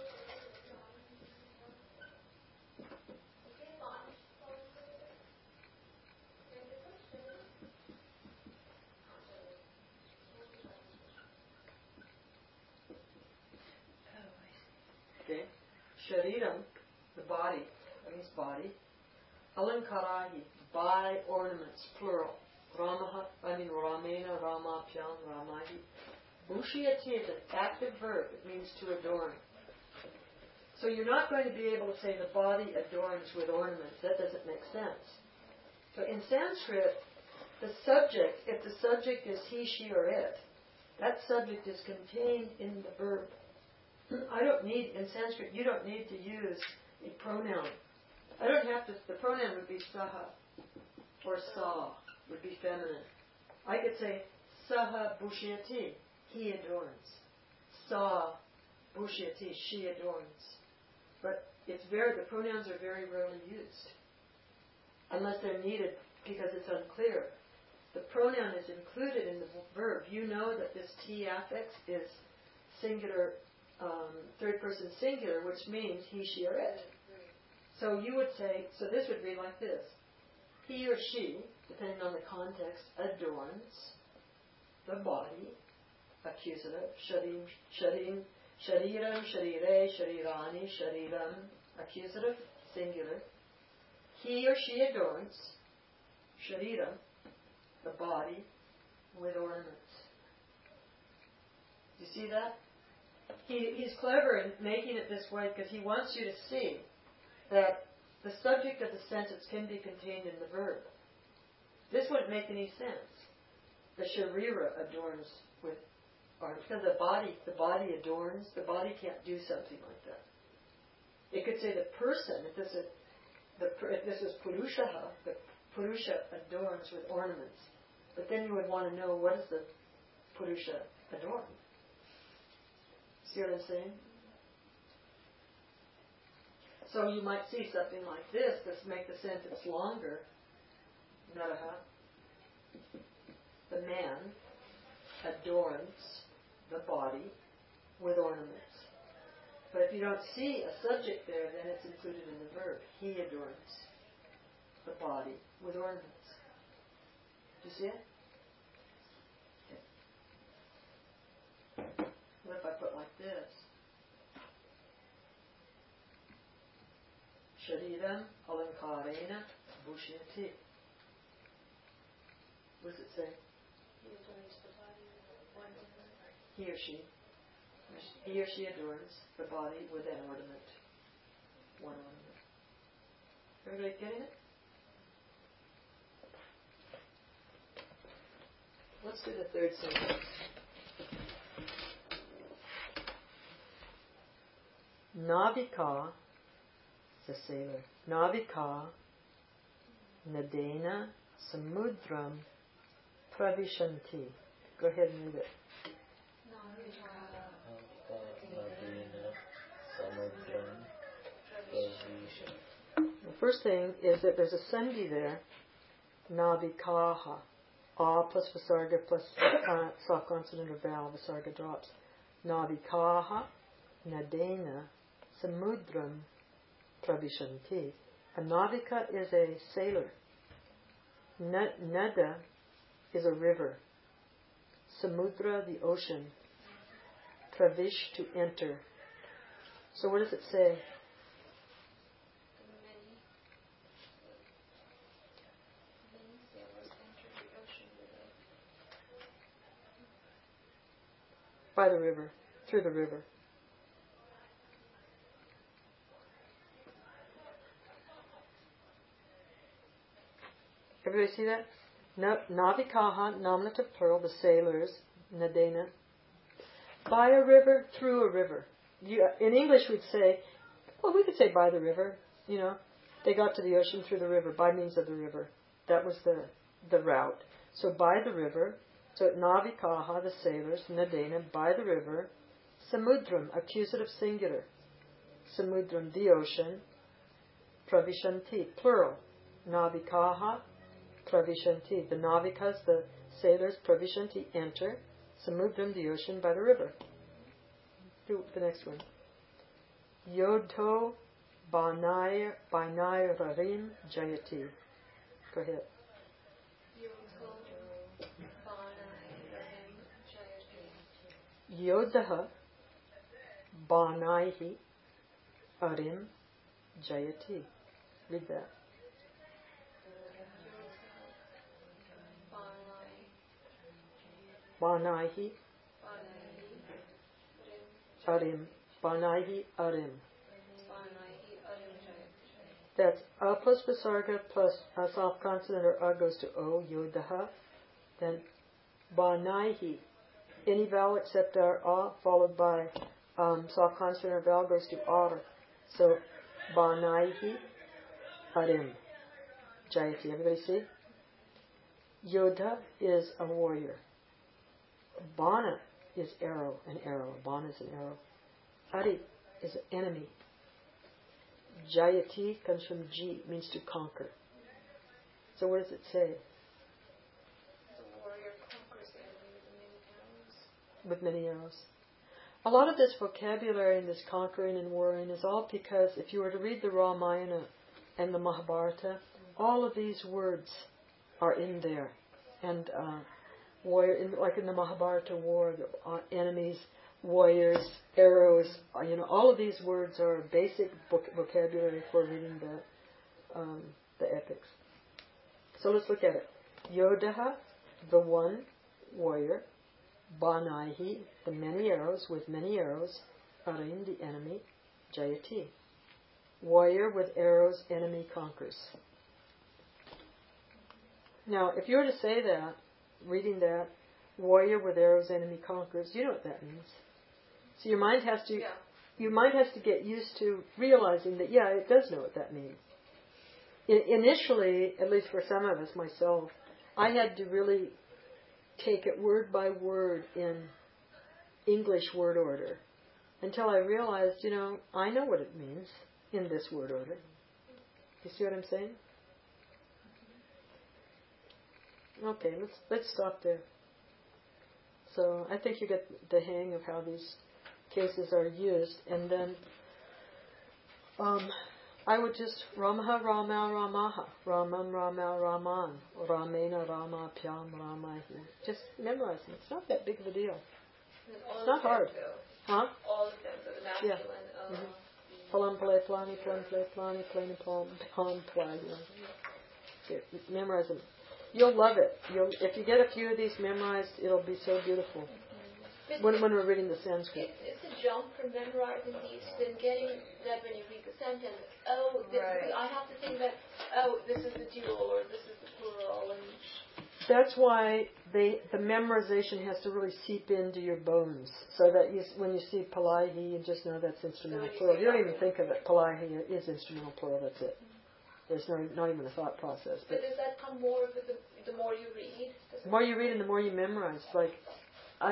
Okay. Shariram, the body, that means body. Alankarahi, by ornaments, plural. Ramaha, I mean Ramena, Ramapyam, Ramahi. Bhushiyati is an active verb. It means to adorn. So you're not going to be able to say the body adorns with ornaments. That doesn't make sense. So in Sanskrit, the subject, if the subject is he, she, or it, that subject is contained in the verb. I don't need, in Sanskrit, you don't need to use a pronoun. I don't have to, the pronoun would be saha or sa, would be feminine. I could say saha bushyati, he adorns. Sa bushyati, she adorns. But it's very, the pronouns are very rarely used. Unless they're needed because it's unclear. The pronoun is included in the verb. You know that this T affix is singular, um, third person singular, which means he, she, or it. So you would say, so this would read like this. He or she, depending on the context, adorns the body, accusative, sharim, sharim, shariram, sharire, sharirani, shariram, accusative, singular. He or she adorns, shariram, the body, with ornaments. Do you see that? He, he's clever in making it this way because he wants you to see that the subject of the sentence can be contained in the verb. This wouldn't make any sense. The sharira adorns with ornaments. Because the body, the body adorns, the body can't do something like that. It could say the person, if this is, the, if this is purushaha, the purusha adorns with ornaments. But then you would want to know, what does the purusha adorn? See what I'm saying? So you might see something like this to make the sentence longer. Naraha. The man adorns the body with ornaments. But if you don't see a subject there, then it's included in the verb. He adorns the body with ornaments. Do you see it? Okay. What if I put like this? Shariram alankarena bushyati. What does it say? He or she. He or she adorns the body with an ornament. One ornament. Everybody getting it? Let's do the third sentence. Navika, the sailor. Navika, nadena, samudram, pravishanti. Go ahead and read it. The first thing is that there's a sandhi there. Navikaha. A plus visarga plus uh, soft consonant or vowel, visarga drops. Navikaha, nadena, samudram, pravishanti. A navika is a sailor. Nada is a river. Samudra, the ocean. Pravish, to enter. So what does it say? By the river, through the river. Everybody see that? Navikaha, nominative plural, the sailors, nadena. By a river, through a river. You, in English we'd say, well, we could say by the river, you know. They got to the ocean through the river, by means of the river. That was the, the route. So by the river, so navikaha, the sailors, nadena, by the river, samudram, accusative singular. Samudram, the ocean, pravishanti, plural. Navikaha, pravishanti. The navikas, the sailors, pravishanti, enter. Samudram, the ocean, by the river. Do the next one. Yodho banai banai rarim jayati. Go ahead. Yodha banaihi arim jayati. Read that. Banaihi arim. Banaihi arim. That's a plus visarga plus a soft consonant or a goes to o, yodaha. Then banaihi. Any vowel except our a followed by um, soft consonant or vowel goes to ar. So, banaihi arim. Jayati. Everybody see? Yodha is a warrior. Bana is arrow, an arrow. Bana is an arrow. Ari is an enemy. Jayati comes from Ji, means to conquer. So what does it say? The warrior conquers the enemy with many arrows. With many arrows. A lot of this vocabulary and this conquering and warring is all because if you were to read the Ramayana and the Mahabharata, all of these words are in there. And uh, warrior, in, like in the Mahabharata war, the uh, enemies, warriors, arrows, uh, you know, all of these words are basic voc- vocabulary for reading the um, the epics. So let's look at it. Yodaha, the one warrior. Banaihi, the many arrows, with many arrows. Arin, the enemy. Jayati, warrior with arrows, enemy conquers. Now, if you were to say that, reading that, warrior with arrows, enemy conquers, you know what that means. So your mind has to, Yeah. your mind has to get used to realizing that, yeah, it does know what that means. I, initially, at least for some of us, myself, I had to really take it word by word in English word order until I realized, you know, I know what it means in this word order. You see what I'm saying? Okay, let's let's stop there. So I think you get the hang of how these cases are used, and then um, I would just Ramaha Rama Ramaha Ramam Rama Raman Ramena Rama Pyam Ramahi. Just memorize them. It's not that big of a deal. It's not hard. Huh? All of them, so the masculine. Yeah. Uh, Mm-hmm. Palam play plani plan play plani plani plan plan play. Memorize them. You'll love it. You'll, if you get a few of these memorized, it'll be so beautiful. When, when we're reading the Sanskrit. It's, it's a jump from memorizing these to then getting that when you read the sentence, oh, this Right. is the, I have to think that, oh, this is the dual or this is the plural. And That's why they, the memorization has to really seep into your bones, so that you, when you see Palahi, you just know that's instrumental plural. You don't even think of it. Palahi is instrumental plural. That's it. There's no, not even a thought process. But does that come more with the, the more you read? Does The more you read and the more you memorize. Like, I,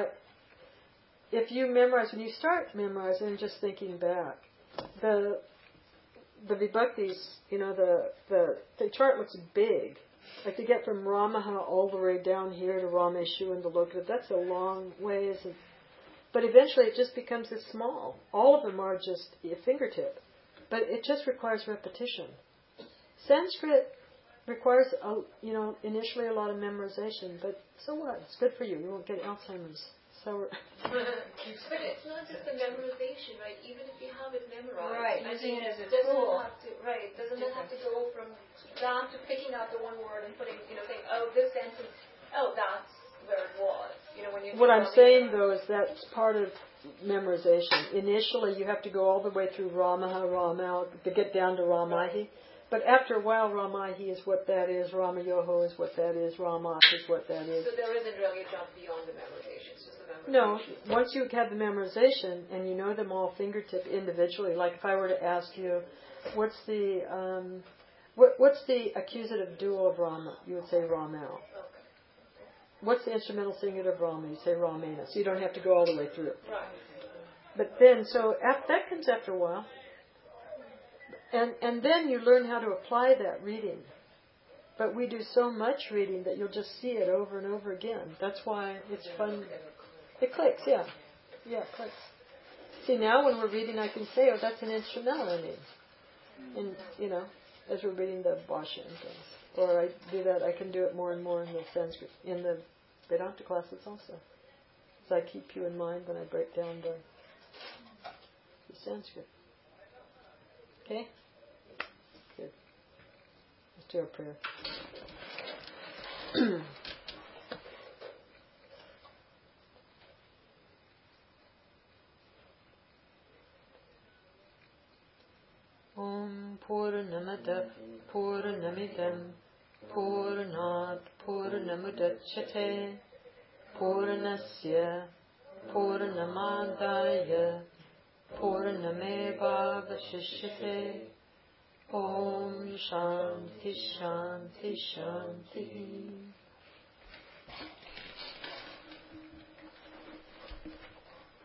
if you memorize, when you start memorizing and just thinking back, the the vibhaktis, you know, the, the the chart looks big. Like to get from Ramaha all the way down here to Rameshu and the Lokita, that's a long ways. And, but eventually it just becomes this small. All of them are just a fingertip. But it just requires repetition. Sanskrit requires, a, you know, initially a lot of memorization, but so what? It's good for you. You won't get Alzheimer's. So, but it's not just the memorization, right? Even if you have it memorized, Right, I using mean, it as a doesn't tool. Have to, right? Doesn't it have to go from that to picking out the one word and putting, you know, saying, oh, this sentence, oh, that's where it was. You know, when you. What I'm saying though is that's part of memorization. Initially, you have to go all the way through Ramaha, Ramal to get down to Ramahi. But after a while, Ramahi is what that is, Ramayoho is what that is, Ramath is what that is. So there isn't really a jump beyond the memorization. It's just the memorization. No, once you have the memorization and you know them all fingertip individually, like if I were to ask you, what's the um, what, what's the accusative dual of Rama? You would say Ramal. Okay. What's the instrumental singular of Rama? You say Ramena. So you don't have to go all the way through. Right. But then, so after, that comes after a while. And and then you learn how to apply that reading. But we do so much reading that you'll just see it over and over again. That's why it's fun. It clicks, yeah. Yeah, it clicks. See, now when we're reading, I can say, oh, that's an instrumental I mean. And, you know, as we're reading the Bhashya and things. Or I do that, I can do it more and more in the Sanskrit, in the Vedanta classes also. So I keep you in mind when I break down the, the Sanskrit. Okay? Good. Let's do our prayer. Om Purnamada Purnamidam Purnat Purnamudachyate Purnasya Purnamadaya Purnameva Vashishyate. Om Shanti Shanti Shanti.